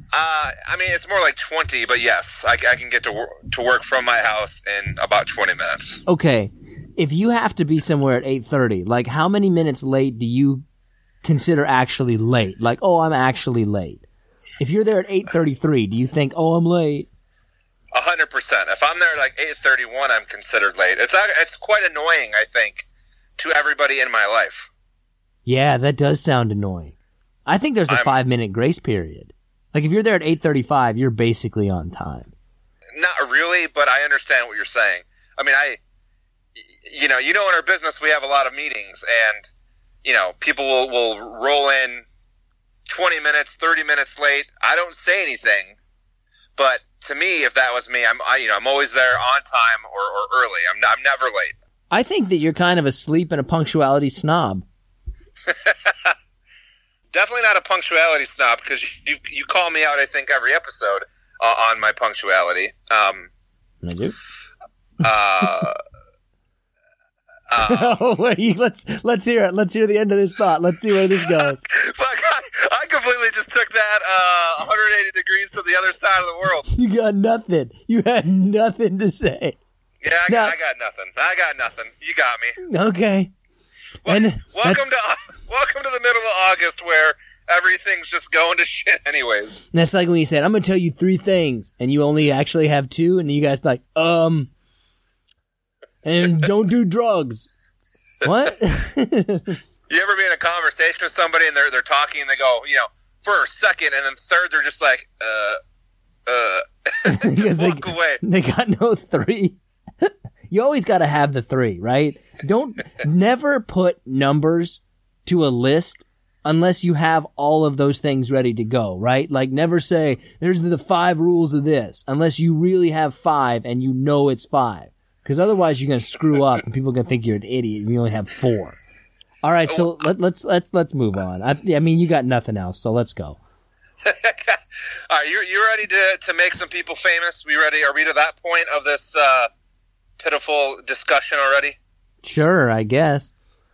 Uh, I mean, it's more like twenty, but yes, I, I can get to wor- to work from my house in about twenty minutes. Okay, if you have to be somewhere at eight thirty, like how many minutes late do you consider actually late? Like, oh, I'm actually late. If you're there at eight thirty-three, do you think, oh, I'm late? A hundred percent. If I'm there at like eight thirty-one, I'm considered late. It's it's quite annoying, I think, to everybody in my life. Yeah, that does sound annoying. I think there's a I'm, five-minute grace period. Like, if you're there at eight thirty-five, you're basically on time. Not really, but I understand what you're saying. I mean, I, you know, you know, in our business, we have a lot of meetings, and, you know, people will, will roll in twenty minutes, thirty minutes late. I don't say anything, but to me, if that was me, I'm, I, you know, I'm always there on time or, or early. I'm, I'm never late. I think that you're kind of a sleep and a punctuality snob. Definitely not a punctuality snob, because you you call me out, I think, every episode uh, on my punctuality. Um, I do. Uh, uh, oh, wait, let's let's hear it. Let's hear the end of this thought. Let's see where this goes. Fuck, I, I completely just took that uh, one hundred eighty degrees to the other side of the world. You got nothing. You had nothing to say. Yeah, I, now, got, I got nothing. I got nothing. You got me. Okay. Well, and welcome to welcome to the middle of August, where everything's just going to shit anyways. That's like when you said, I'm going to tell you three things, and you only actually have two, and you guys like, um, and don't do drugs. What? You ever be in a conversation with somebody, and they're they're talking, and they go, you know, first, second, and then third, they're just like, uh, uh, just they, walk away. They got no three. You always got to have the three, right? Don't never put numbers to a list unless you have all of those things ready to go, right? Like, never say, there's the five rules of this, unless you really have five and you know it's five. Because otherwise you're going to screw up and people are going to think you're an idiot and you only have four. All right, so let, let's let's let's move on. I, I mean, you got nothing else, so let's go. All right, you you ready to to make some people famous? We ready? Are we to that point of this uh, pitiful discussion already? Sure, I guess.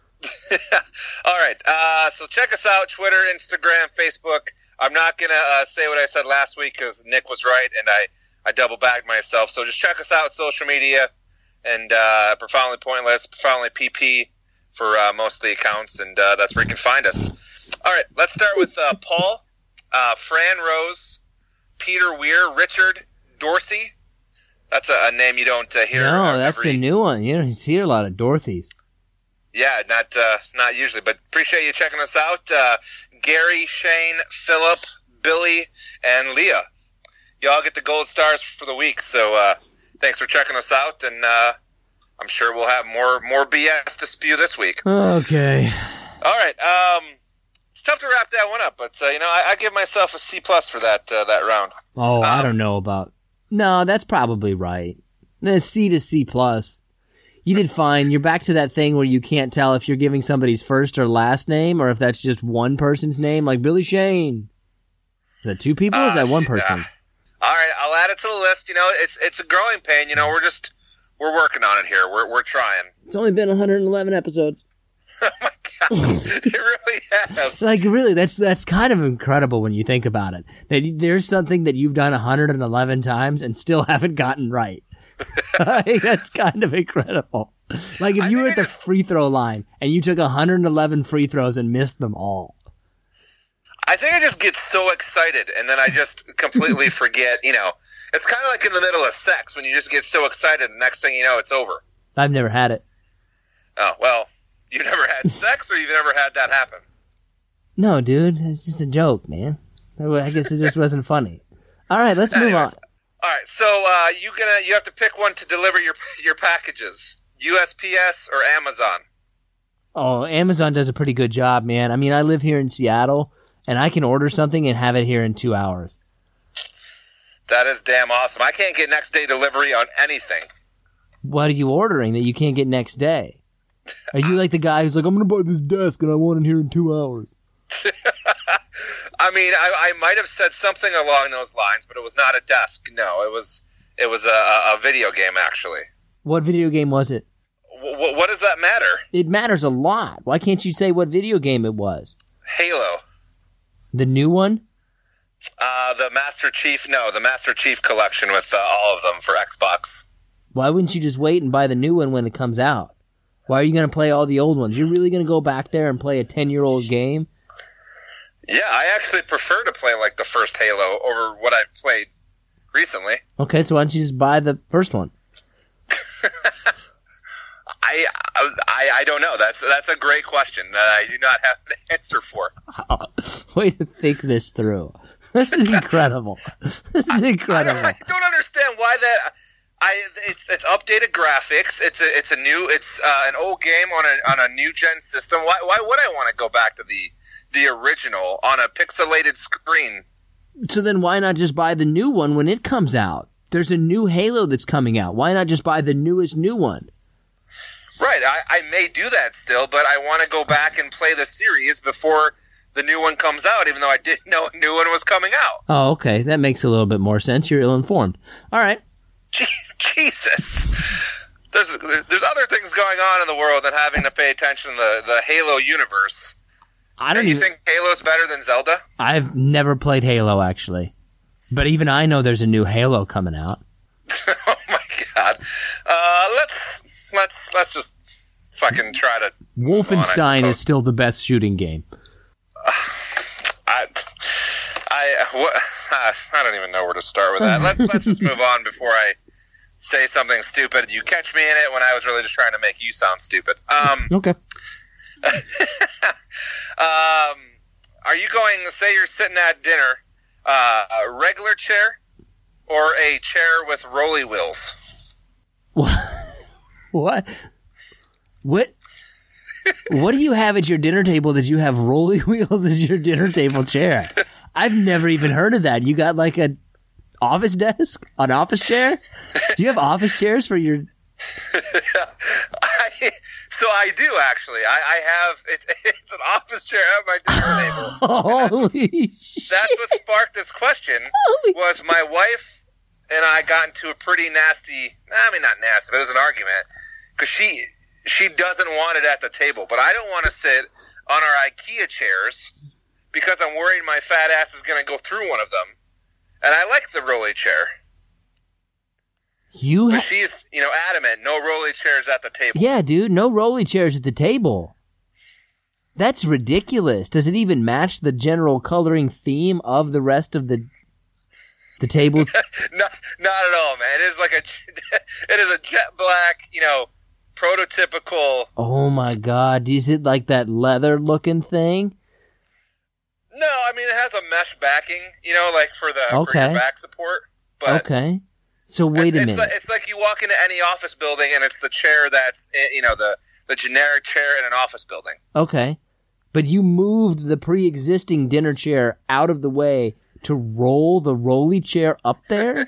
All right, uh, so check us out, Twitter, Instagram, Facebook. I'm not going to uh, say what I said last week because Nick was right, and I, I double-bagged myself. So just check us out, social media, and uh, Profoundly Pointless, Profoundly P P for uh, most of the accounts, and uh, that's where you can find us. All right, let's start with uh, Paul, uh, Fran Rose, Peter Weir, Richard Dorsey. That's a, a name you don't uh, hear. No, that's every... a new one. You don't see a lot of Dorothys. Yeah, not uh, not usually, but appreciate you checking us out. Uh, Gary, Shane, Philip, Billy, and Leah. Y'all get the gold stars for the week, so uh, thanks for checking us out, and uh, I'm sure we'll have more more B S to spew this week. Okay. All right. Um, it's tough to wrap that one up, but uh, you know, I, I give myself a C plus for that uh, that round. Oh, um, I don't know about. No, that's probably right. A C to C plus. You did fine. You're back to that thing where you can't tell if you're giving somebody's first or last name or if that's just one person's name, like Billy Shane. Is that two people or is that one person? Uh, all right, I'll add it to the list. You know, it's it's a growing pain. You know, we're just we're working on it here. We're we're trying. It's only been one hundred eleven episodes. Oh my god, it really has. Like, really, that's that's kind of incredible when you think about it. That there's something that you've done one hundred eleven times and still haven't gotten right. Like, that's kind of incredible. Like, if you were at the free throw line and you took one hundred eleven free throws and missed them all. I think I just get so excited and then I just completely forget, you know. It's kind of like in the middle of sex when you just get so excited and next thing you know, it's over. I've never had it. Oh, well, you've never had sex or you've never had that happen? No, dude. It's just a joke, man. I guess it just wasn't funny. All right, let's move Anyways. on. All right, so uh, you gonna you have to pick one to deliver your your packages: U S P S or Amazon. Oh, Amazon does a pretty good job, man. I mean, I live here in Seattle, and I can order something and have it here in two hours. That is damn awesome. I can't get next day delivery on anything. What are you ordering that you can't get next day? Are you like the guy who's like, I'm gonna buy this desk and I want it here in two hours? I mean, I, I might have said something along those lines, but it was not a desk. No, it was it was a, a video game, actually. What video game was it? W- what does that matter? It matters a lot. Why can't you say what video game it was? Halo. The new one? Uh, the Master Chief, no, the Master Chief collection with uh, all of them for Xbox. Why wouldn't you just wait and buy the new one when it comes out? Why are you going to play all the old ones? You're really going to go back there and play a ten-year-old game? Yeah, I actually prefer to play like the first Halo over what I've played recently. Okay, so why don't you just buy the first one? I, I I don't know. That's that's a great question that I do not have an answer for. Oh, way to think this through. This is incredible. This is incredible. I, I, don't, I don't understand why that. I it's it's updated graphics. It's a it's a new it's uh, an old game on a on a new gen system. Why why would I want to go back to the the original on a pixelated screen? So then why not just buy the new one when it comes out? There's a new Halo that's coming out. Why not just buy the newest new one? Right, I, I may do that still, but I want to go back and play the series before the new one comes out, even though I didn't know a new one was coming out. Oh, okay. That makes a little bit more sense. You're ill-informed. All right. Jesus. There's there's other things going on in the world than having to pay attention to the, the Halo universe. I don't and you even think Halo's better than Zelda? I've never played Halo, actually. But even I know there's a new Halo coming out. Oh, my God. Uh, let's, let's, let's just fucking try to... Wolfenstein on, is still the best shooting game. Uh, I... I, what, I don't even know where to start with that. Let's, let's just move on before I say something stupid. You catch me in it when I was really just trying to make you sound stupid. Um, okay. um, are you going to say you're sitting at dinner, uh, a regular chair or a chair with rolly wheels? What? What? What? What do you have at your dinner table that you have rolly wheels as your dinner table chair? I've never even heard of that. You got like a office desk? An office chair? Do you have office chairs for your... I, so I do, actually. I, I have... It, it's an office chair at my dinner table. Holy shit. That's what sparked this question, Holy was my wife and I got into a pretty nasty... I mean, not nasty, but it was an argument. Because she, she doesn't want it at the table. But I don't want to sit on our IKEA chairs... because I'm worried my fat ass is going to go through one of them. And I like the rolly chair. You ha- but she's, you know, adamant, no rolly chairs at the table. Yeah, dude, no rolly chairs at the table. That's ridiculous. Does it even match the general coloring theme of the rest of the the table? not, not at all, man. It is like a, it is a jet black, you know, prototypical. Oh my God. Is it like that leather looking thing? No, I mean, it has a mesh backing, you know, like for the okay. for your back support. But okay. So wait it's, a it's minute. Like, it's like you walk into any office building and it's the chair that's, you know, the, the generic chair in an office building. Okay. But you moved the pre-existing dinner chair out of the way to roll the rolly chair up there?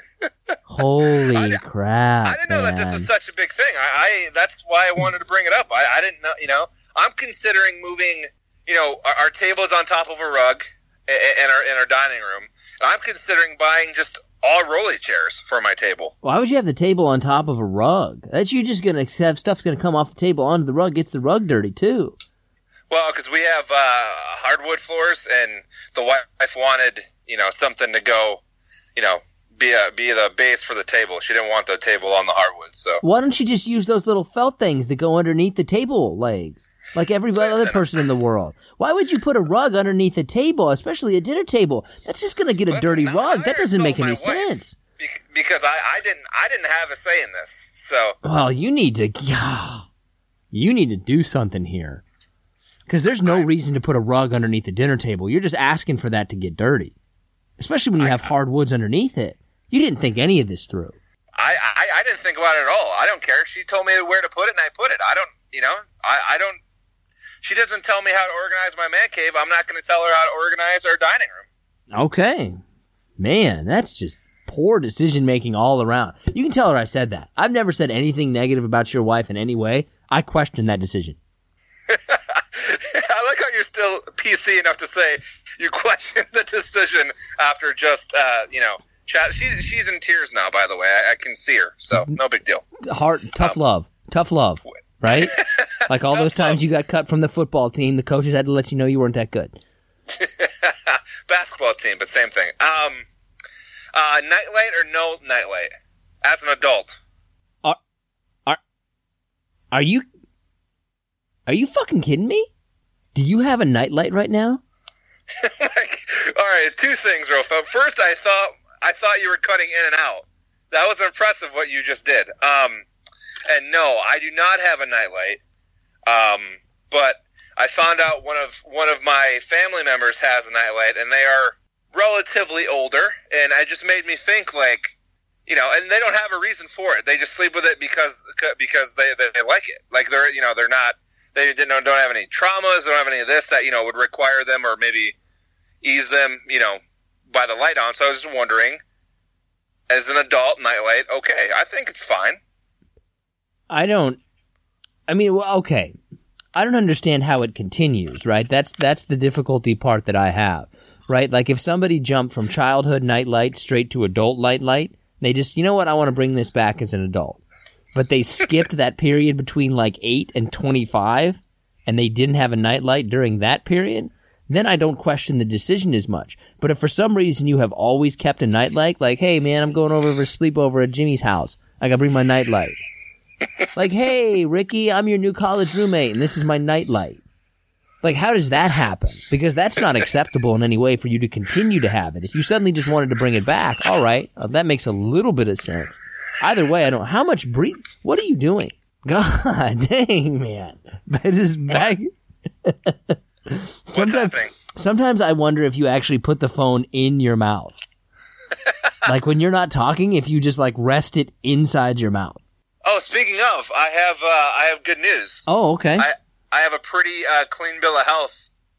Holy I crap, I didn't know man. that this was such a big thing. I, I That's why I wanted to bring it up. I, I didn't know, you know, I'm considering moving... You know, our, our table is on top of a rug in our in our dining room, and I'm considering buying just all rolly chairs for my table. Why would you have the table on top of a rug? That's you just gonna have stuff's gonna come off the table onto the rug. Gets the rug dirty too. Well, because we have uh, hardwood floors, and the wife wanted, you know, something to go, you know, be a be the base for the table. She didn't want the table on the hardwood. So why don't you just use those little felt things that go underneath the table legs? Like every other person in the world. Why would you put a rug underneath a table, especially a dinner table? That's just going to get a dirty rug. That doesn't make any sense. Because I, I didn't I didn't have a say in this. So well, you need to yeah, you need to do something here. Because there's no reason to put a rug underneath the dinner table. You're just asking for that to get dirty. Especially when you have hardwoods underneath it. You didn't think any of this through. I, I, I didn't think about it at all. I don't care. She told me where to put it, and I put it. I don't, you know, I, I don't. She doesn't tell me how to organize my man cave. I'm not going to tell her how to organize our dining room. Okay. Man, that's just poor decision-making all around. You can tell her I said that. I've never said anything negative about your wife in any way. I question that decision. I like how you're still P C enough to say you question the decision after just, uh, you know, chat. She, she's in tears now, by the way. I, I can see her, so no big deal. Heart, tough um, love. Tough love. Right? Like all those times you got cut from the football team, the coaches had to let you know you weren't that good. basketball team, but same thing. Um, uh, nightlight or no nightlight? As an adult. Are, are, are you, are you fucking kidding me? Do you have a nightlight right now? Like, all right, two things, Rofo. First, I thought I thought you were cutting in and out. That was impressive what you just did. Um, and no, I do not have a nightlight. Um, but I found out one of one of my family members has a nightlight, and they are relatively older. And it just made me think, like, you know, and they don't have a reason for it. They just sleep with it because because they they, they like it. Like they're you know they're not they don't don't have any traumas. They don't have any of this that you know would require them or maybe ease them you know by the light on. So I was just wondering, as an adult, nightlight, okay, I think it's fine. I don't. I mean, well, okay. I don't understand how it continues, right? That's that's the difficulty part that I have, right? Like if somebody jumped from childhood nightlight straight to adult nightlight, they just, you know what, I want to bring this back as an adult. But they skipped that period between like eight and twenty-five, and they didn't have a nightlight during that period, then I don't question the decision as much. But if for some reason you have always kept a nightlight, like, hey man, I'm going over for a sleepover at Jimmy's house, I gotta bring my nightlight. Like, hey, Ricky, I'm your new college roommate, and this is my nightlight. Like, how does that happen? Because that's not acceptable in any way for you to continue to have it. If you suddenly just wanted to bring it back, all right, uh, that makes a little bit of sense. Either way, I don't. How much breathe? What are you doing? God dang, man! This bag. What's sometimes, happening? Sometimes I wonder if you actually put the phone in your mouth. Like when you're not talking, if you just like rest it inside your mouth. Oh, speaking of, I have uh, I have good news. Oh, okay. I I have a pretty uh, clean bill of health.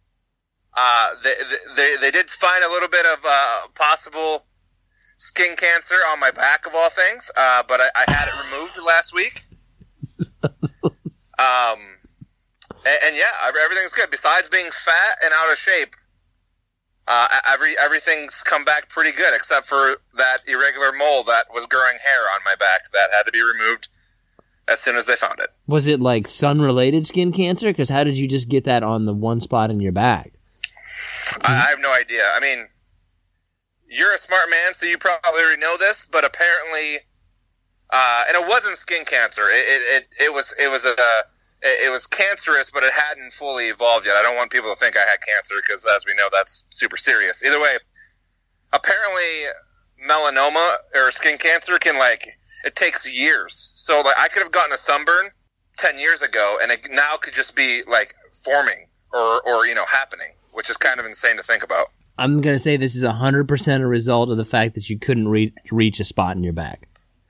Uh, they, they they did find a little bit of uh, possible skin cancer on my back, of all things, uh, but I, I had it removed last week. Um, and, and yeah, everything's good. Besides being fat and out of shape, uh, every everything's come back pretty good, except for that irregular mole that was growing hair on my back that had to be removed as soon as they found it. Was it like sun-related skin cancer? Because how did you just get that on the one spot in your back? I, I have no idea. I mean, you're a smart man, so you probably already know this, but apparently, uh, and it wasn't skin cancer. It it it, it was it was a uh, it, it was cancerous, but it hadn't fully evolved yet. I don't want people to think I had cancer because, as we know, that's super serious. Either way, apparently, melanoma or skin cancer can like it takes years. So like I could have gotten a sunburn ten years ago, and it now could just be like forming or or you know happening, which is kind of insane to think about. I'm going to say this is one hundred percent a result of the fact that you couldn't re- reach a spot in your back.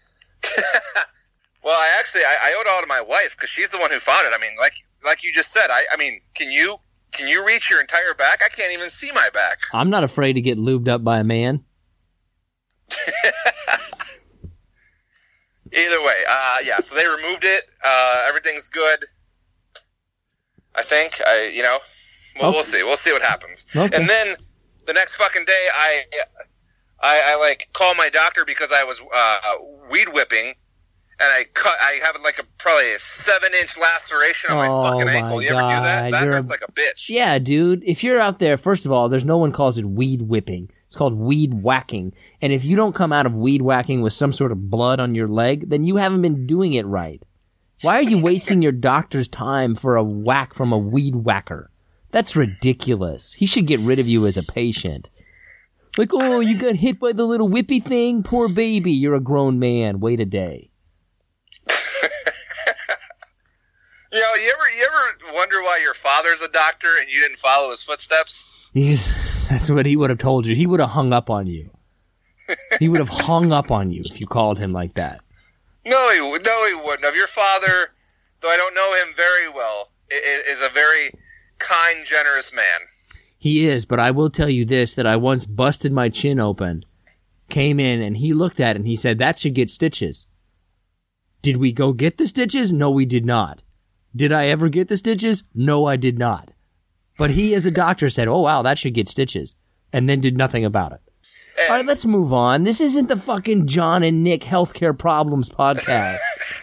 Well, I actually, I, I owe it all to my wife because she's the one who found it. I mean, like like you just said, I, I mean, can you can you reach your entire back? I can't even see my back. I'm not afraid to get lubed up by a man. Either way, uh, yeah, so they removed it. Uh, everything's good. I think, I you know, well, Okay. we'll see. We'll see what happens. Okay. And then the next fucking day, I, I, I like call my doctor because I was uh, weed whipping, and I cut. I have like a probably a seven inch laceration on my Oh, fucking my ankle. You ever do that? God, That you're hurts a- like a bitch. Yeah, dude. If you're out there, first of all, there's no one calls it weed whipping. It's called weed whacking. And if you don't come out of weed whacking with some sort of blood on your leg, then you haven't been doing it right. Why are you wasting your doctor's time for a whack from a weed whacker? That's ridiculous. He should get rid of you as a patient. Like, oh, you got hit by the little whippy thing? Poor baby. You're a grown man. Wait a day. You know, you ever you ever wonder why your father's a doctor and you didn't follow his footsteps? He's, that's what he would have told you. He would have hung up on you. He would have hung up on you if you called him like that. No, he would. No, he wouldn't. Of your father, though I don't know him very well, i- i- is a very kind, generous man. He is, but I will tell you this, that I once busted my chin open, came in, and he looked at it and he said, that should get stitches. Did we go get the stitches? No, we did not. Did I ever get the stitches? No, I did not. But he, as a doctor, said, oh, wow, that should get stitches, and then did nothing about it. And All right, let's move on. This isn't the fucking John and Nick Healthcare Problems podcast.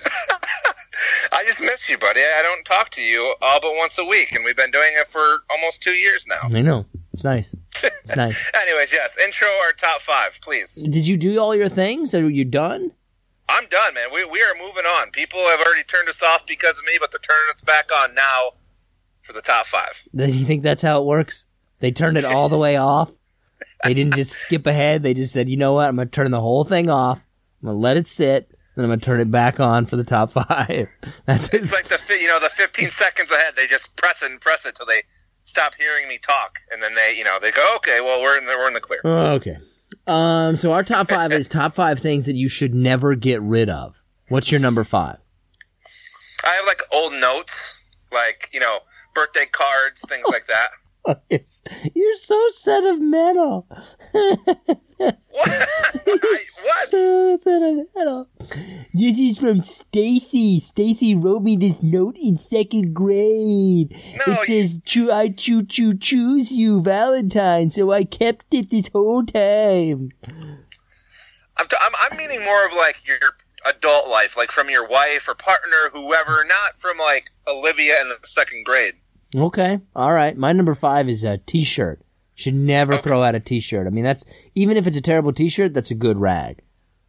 I just miss you, buddy. I don't talk to you all but once a week, and we've been doing it for almost two years now. I know. It's nice. It's nice. Anyways, yes, intro our top five, please. Did you do all your things? Are you done? I'm done, man. We we are moving on. People have already turned us off because of me, but they're turning us back on now for the top five. Do you think that's how it works? They turned it all the way off? They didn't just skip ahead. They just said, you know what? I'm going to turn the whole thing off. I'm going to let it sit. Then I'm going to turn it back on for the top five. That's It's like the fi- you know the fifteen seconds ahead. They just press it and press it till they stop hearing me talk, and then they you know they go, okay, well we're in the we're in the clear. Oh, okay. Um. So our top five is top five things that you should never get rid of. What's your number five? I have like old notes, like you know birthday cards, things like that. You're, you're so sentimental. What? I, what? So sentimental. This is from Stacy. Stacy wrote me this note in second grade. No, it says, choo, I choo choo choose you, Valentine, so I kept it this whole time. I'm, t- I'm I'm meaning more of like your adult life, like from your wife or partner, whoever, not from like Olivia in the second grade. Okay, all right. My number five is a T-shirt. Should never Okay. throw out a T-shirt. I mean, that's even if it's a terrible T-shirt, that's a good rag.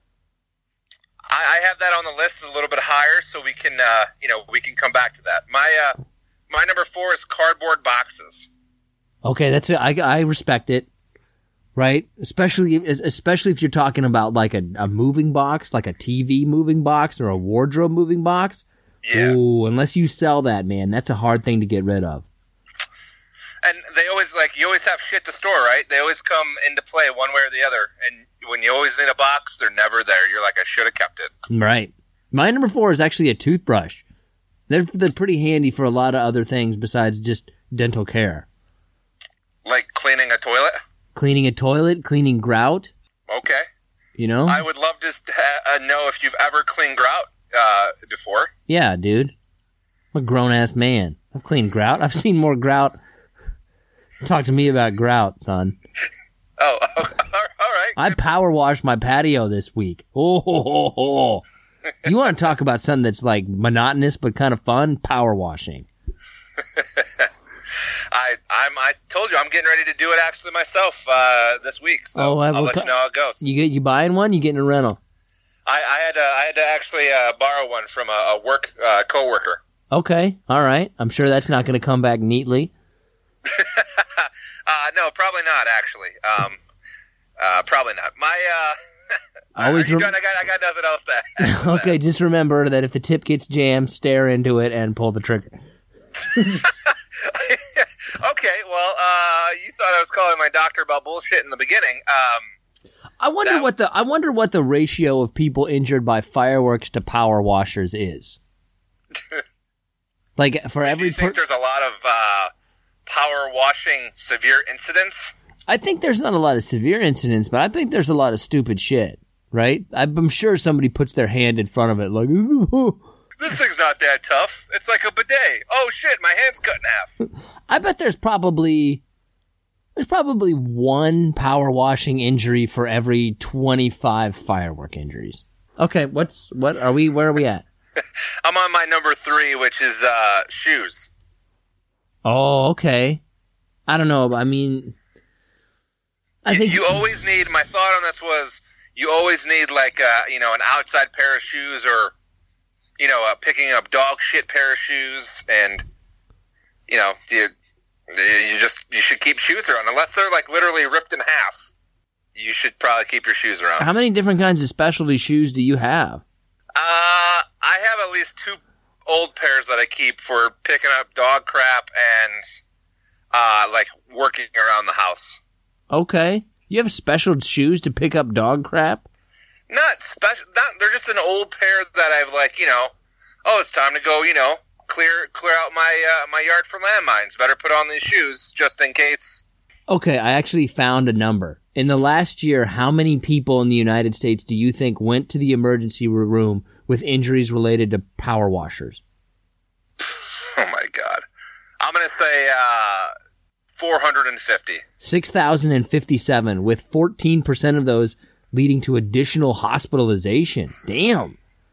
I, I have that on the list a little bit higher, so we can uh, you know we can come back to that. My uh, my number four is cardboard boxes. Okay, that's it. I, I respect it. Right, especially especially if you're talking about like a, a moving box, like a T V moving box or a wardrobe moving box. Yeah. Ooh, unless you sell that, man, that's a hard thing to get rid of. And they always, like, you always have shit to store, right? They always come into play one way or the other. And when you always need a box, they're never there. You're like, I should have kept it. Right. My number four is actually a toothbrush. They're, they're pretty handy for a lot of other things besides just dental care. Like cleaning a toilet? Cleaning a toilet, cleaning grout, Okay. you know? I would love to uh, know if you've ever cleaned grout uh, before. Yeah, dude. I'm a grown-ass man. I've cleaned grout. I've seen more grout. Talk to me about grout, son. Oh, all right. I power washed my patio this week. Oh, ho, ho, ho. You want to talk about something that's like monotonous but kind of fun? Power washing. I I'm I told you I'm getting ready to do it actually myself uh, this week, so Oh, I I'll will let co- you know how it goes. You get you buying one? You getting a rental? I, I had to, I had to actually uh, borrow one from a, a work uh, coworker. Okay, all right. I'm sure that's not going to come back neatly. uh, no, probably not actually. Um, uh, probably not. My uh, Always are you rem- done? I got I got nothing else to add to Okay, just remember that if the tip gets jammed, stare into it and pull the trigger. that. Okay, well, uh, you thought I was calling my doctor about bullshit in the beginning. Um, I wonder That- what the I wonder what the ratio of people injured by fireworks to power washers is. Like for do every you think per- there's a lot of uh, power washing severe incidents? I think there's not a lot of severe incidents, but I think there's a lot of stupid shit, right? I'm sure somebody puts their hand in front of it like, ooh. This thing's not that tough. It's like a bidet. Oh shit, my hand's cut in half. I bet there's probably there's probably one power washing injury for every twenty-five firework injuries. Okay, what's what are we where are we at? I'm on my number three, which is uh, shoes. Oh, okay. I don't know, I mean I You, think you always need. My thought on this was you always need like uh, you know an outside pair of shoes or you know uh, picking up dog shit pair of shoes and you know you you just you should keep shoes around unless they're like literally ripped in half. You should probably keep your shoes around. how many different kinds of specialty shoes do you have? Uh, I have at least two old pairs that I keep for picking up dog crap and uh, like working around the house. Okay. You have special shoes to pick up dog crap? Not special. Not they're just an old pair that I've like you know. Oh, it's time to go. You know, clear clear out my uh, my yard for landmines. Better put on these shoes just in case. Okay, I actually found a number. In the last year, how many people in the United States do you think went to the emergency room with injuries related to power washers? Oh my god, I'm gonna say uh, four hundred fifty. six thousand fifty-seven, with fourteen percent of those leading to additional hospitalization. Damn.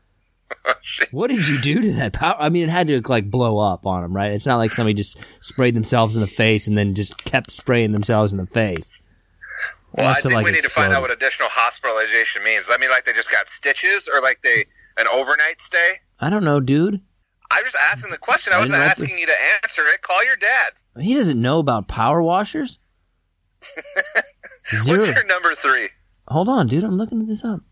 What did you do to that power? I mean, it had to like blow up on them, right? It's not like somebody just sprayed themselves in the face and then just kept spraying themselves in the face. Well, I think like we need explode. to find out what additional hospitalization means. I mean, like they just got stitches, or like they an overnight stay. I don't know, dude. I'm just asking the question. I, I wasn't didn't know asking you to answer it. Call your dad. He doesn't know about power washers. Zero. What's your number three? Hold on, dude. I'm looking this up.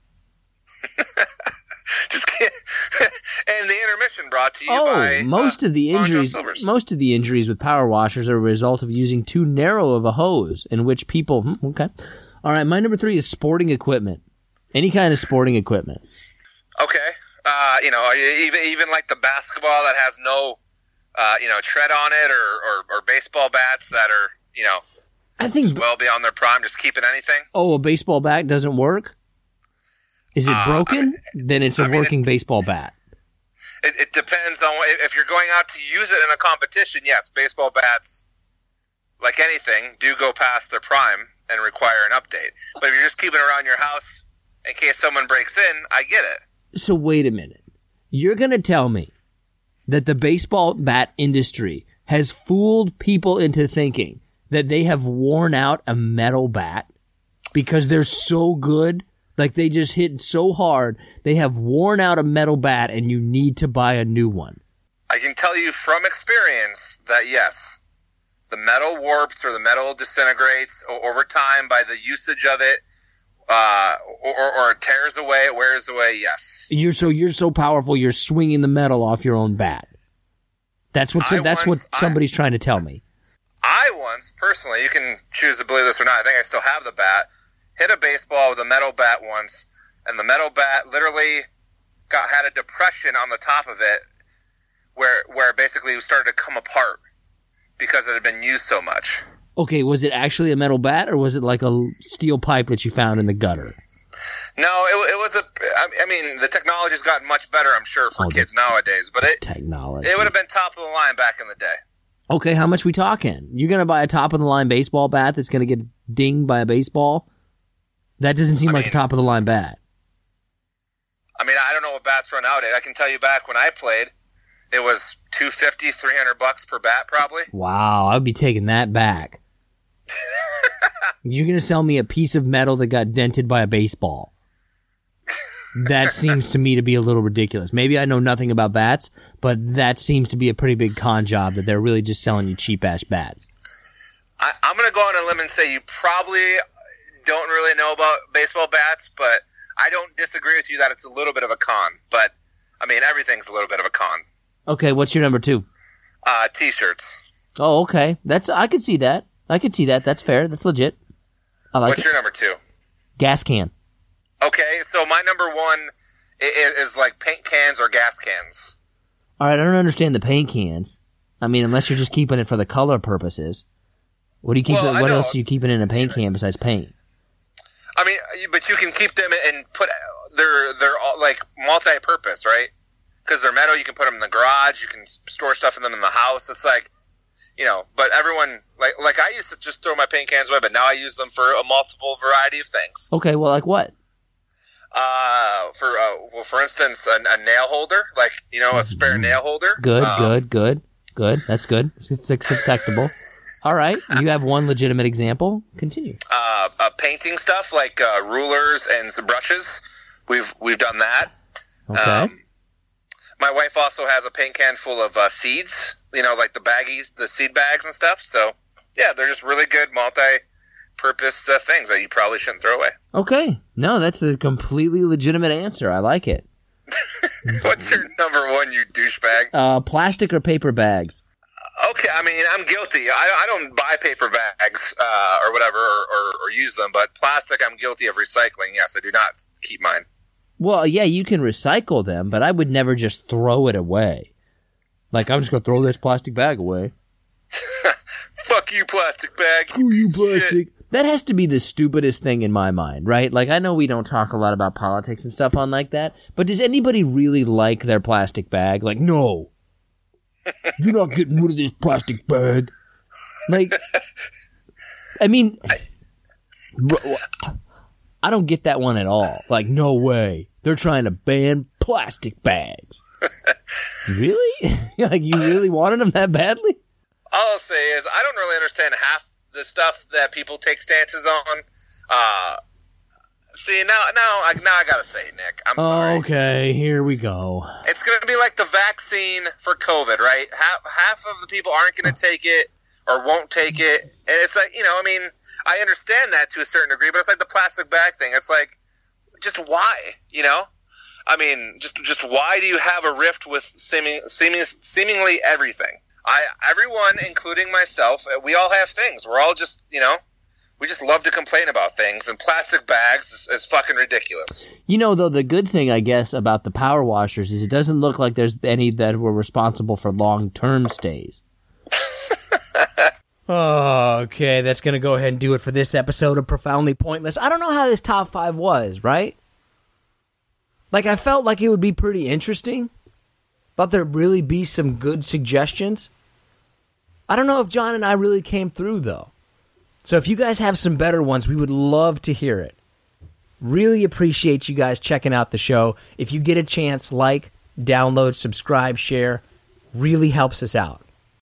Just kidding. And the intermission brought to you Oh, by most uh, of the Long John injuries, Silver's. most of the injuries with power washers are a result of using too narrow of a hose, in which people. hmm, Okay, all right. My number three is sporting equipment. Any kind of sporting equipment. Okay. Uh, you know, even even like the basketball that has no, uh, you know, tread on it, or, or, or baseball bats that are, you know, I think. well beyond their prime, just keeping anything. Oh, a baseball bat doesn't work. Is it Uh, broken? then it's a I mean, working it- baseball bat. It, it depends on what- if you're going out to use it in a competition. Yes, baseball bats, like anything, do go past their prime and require an update. But if you're just keeping it around your house in case someone breaks in, I get it. So wait a minute. You're going to tell me that the baseball bat industry has fooled people into thinking that they have worn out a metal bat because they're so good, like they just hit so hard, they have worn out a metal bat and you need to buy a new one. I can tell you from experience that yes, the metal warps or the metal disintegrates o- over time by the usage of it, uh, or, or it tears away, it wears away. Yes, You're so you're so powerful, you're swinging the metal off your own bat. That's what I that's once- what somebody's trying to tell me. I once personally, you can choose to believe this or not. I think I still have the bat. Hit a baseball with a metal bat once, and the metal bat literally got had a depression on the top of it, where where basically it started to come apart because it had been used so much. Okay, was it actually a metal bat, or was it like a steel pipe that you found in the gutter? No, it, it was a. I I mean, the technology's gotten much better, I'm sure, for Oh, the- kids nowadays. But it Technology. it would have been top of the line back in the day. Okay, how much we talking? You're going to buy a top-of-the-line baseball bat that's going to get dinged by a baseball? That doesn't seem I like mean- a top-of-the-line bat. I mean, I don't know what bats run out at. I can tell you back when I played, it was two fifty, three hundred bucks per bat, probably. Wow, I'd be taking that back. You're going to sell me a piece of metal that got dented by a baseball. That seems to me to be a little ridiculous. Maybe I know nothing about bats, but that seems to be a pretty big con job that they're really just selling you cheap-ass bats. I, I'm going to go on a limb and say you probably don't really know about baseball bats, but I don't disagree with you that it's a little bit of a con. But, I mean, everything's a little bit of a con. Okay, what's your number two? Uh, T-shirts. Oh, okay. That's I could see that. I could see that. That's fair. That's legit. I like What's it. your number two? Gas can. Okay, so my number one is, is like paint cans or gas cans. All right, I don't understand the paint cans. I mean, unless you're just keeping it for the color purposes. What do you keep? Well, it, I what know. else are you keeping in a paint can besides paint? I mean, you- but you can keep them and put they're they're all like multi-purpose, right? Because they're metal, you can put them in the garage. You can store stuff in them in the house. It's like, you know, but everyone like like I used to just throw my paint cans away, but now I use them for a multiple variety of things. Okay, well, like what? Uh, for uh, well, for instance, a, a nail holder, like you know, a spare nail holder. Good, Um, good, good, good. That's good. It's, it's acceptable. All right, you have one legitimate example. Continue. Uh, uh, painting stuff like uh, rulers and some brushes. We've we've done that. Okay. Um, my wife also has a paint can full of uh, seeds, you know, like the baggies, the seed bags and stuff. So, yeah, they're just really good multi-purpose uh, things that you probably shouldn't throw away. Okay. No, that's a completely legitimate answer. I like it. What's your number one, you douchebag? Uh, plastic or paper bags? Okay, I mean, I'm guilty. I, I don't buy paper bags uh, or whatever or, or, or use them, but plastic, I'm guilty of recycling. Yes, I do not keep mine. Well, yeah, you can recycle them, but I would never just throw it away. Like, I'm just going to throw this plastic bag away. Fuck you, plastic bag. Screw you, piece of shit. plastic. That has to be the stupidest thing in my mind, right? Like, I know we don't talk a lot about politics and stuff on like that, but does anybody really like their plastic bag? Like, no. You're not getting rid of this plastic bag. Like, I mean, I don't get that one at all. Like, no way. They're trying to ban plastic bags. Really? Like, you really wanted them that badly? All I'll say is I don't really understand half the stuff that people take stances on. Uh, see, now, now, I, now I gotta say, Nick, I'm sorry. Okay, here we go. It's gonna be like the vaccine for COVID, right? Half, half of the people aren't gonna take it or won't take it. And it's like, you know, I mean, I understand that to a certain degree, but it's like the plastic bag thing. It's like, just why, you know? I mean, just just why do you have a rift with seeming, seeming, seemingly everything? I, everyone, including myself, we all have things. We're all just, you know, we just love to complain about things, and plastic bags is, is fucking ridiculous. You know, though, the good thing, I guess, about the power washers is it doesn't look like there's any that were responsible for long-term stays. Oh, okay, that's going to go ahead and do it for this episode of Profoundly Pointless. I don't know how this top five was, right? Like, I felt like it would be pretty interesting. Thought there'd really be some good suggestions. I don't know if John and I really came through, though. So if you guys have some better ones, we would love to hear it. Really appreciate you guys checking out the show. If you get a chance, like, download, subscribe, share. Really helps us out.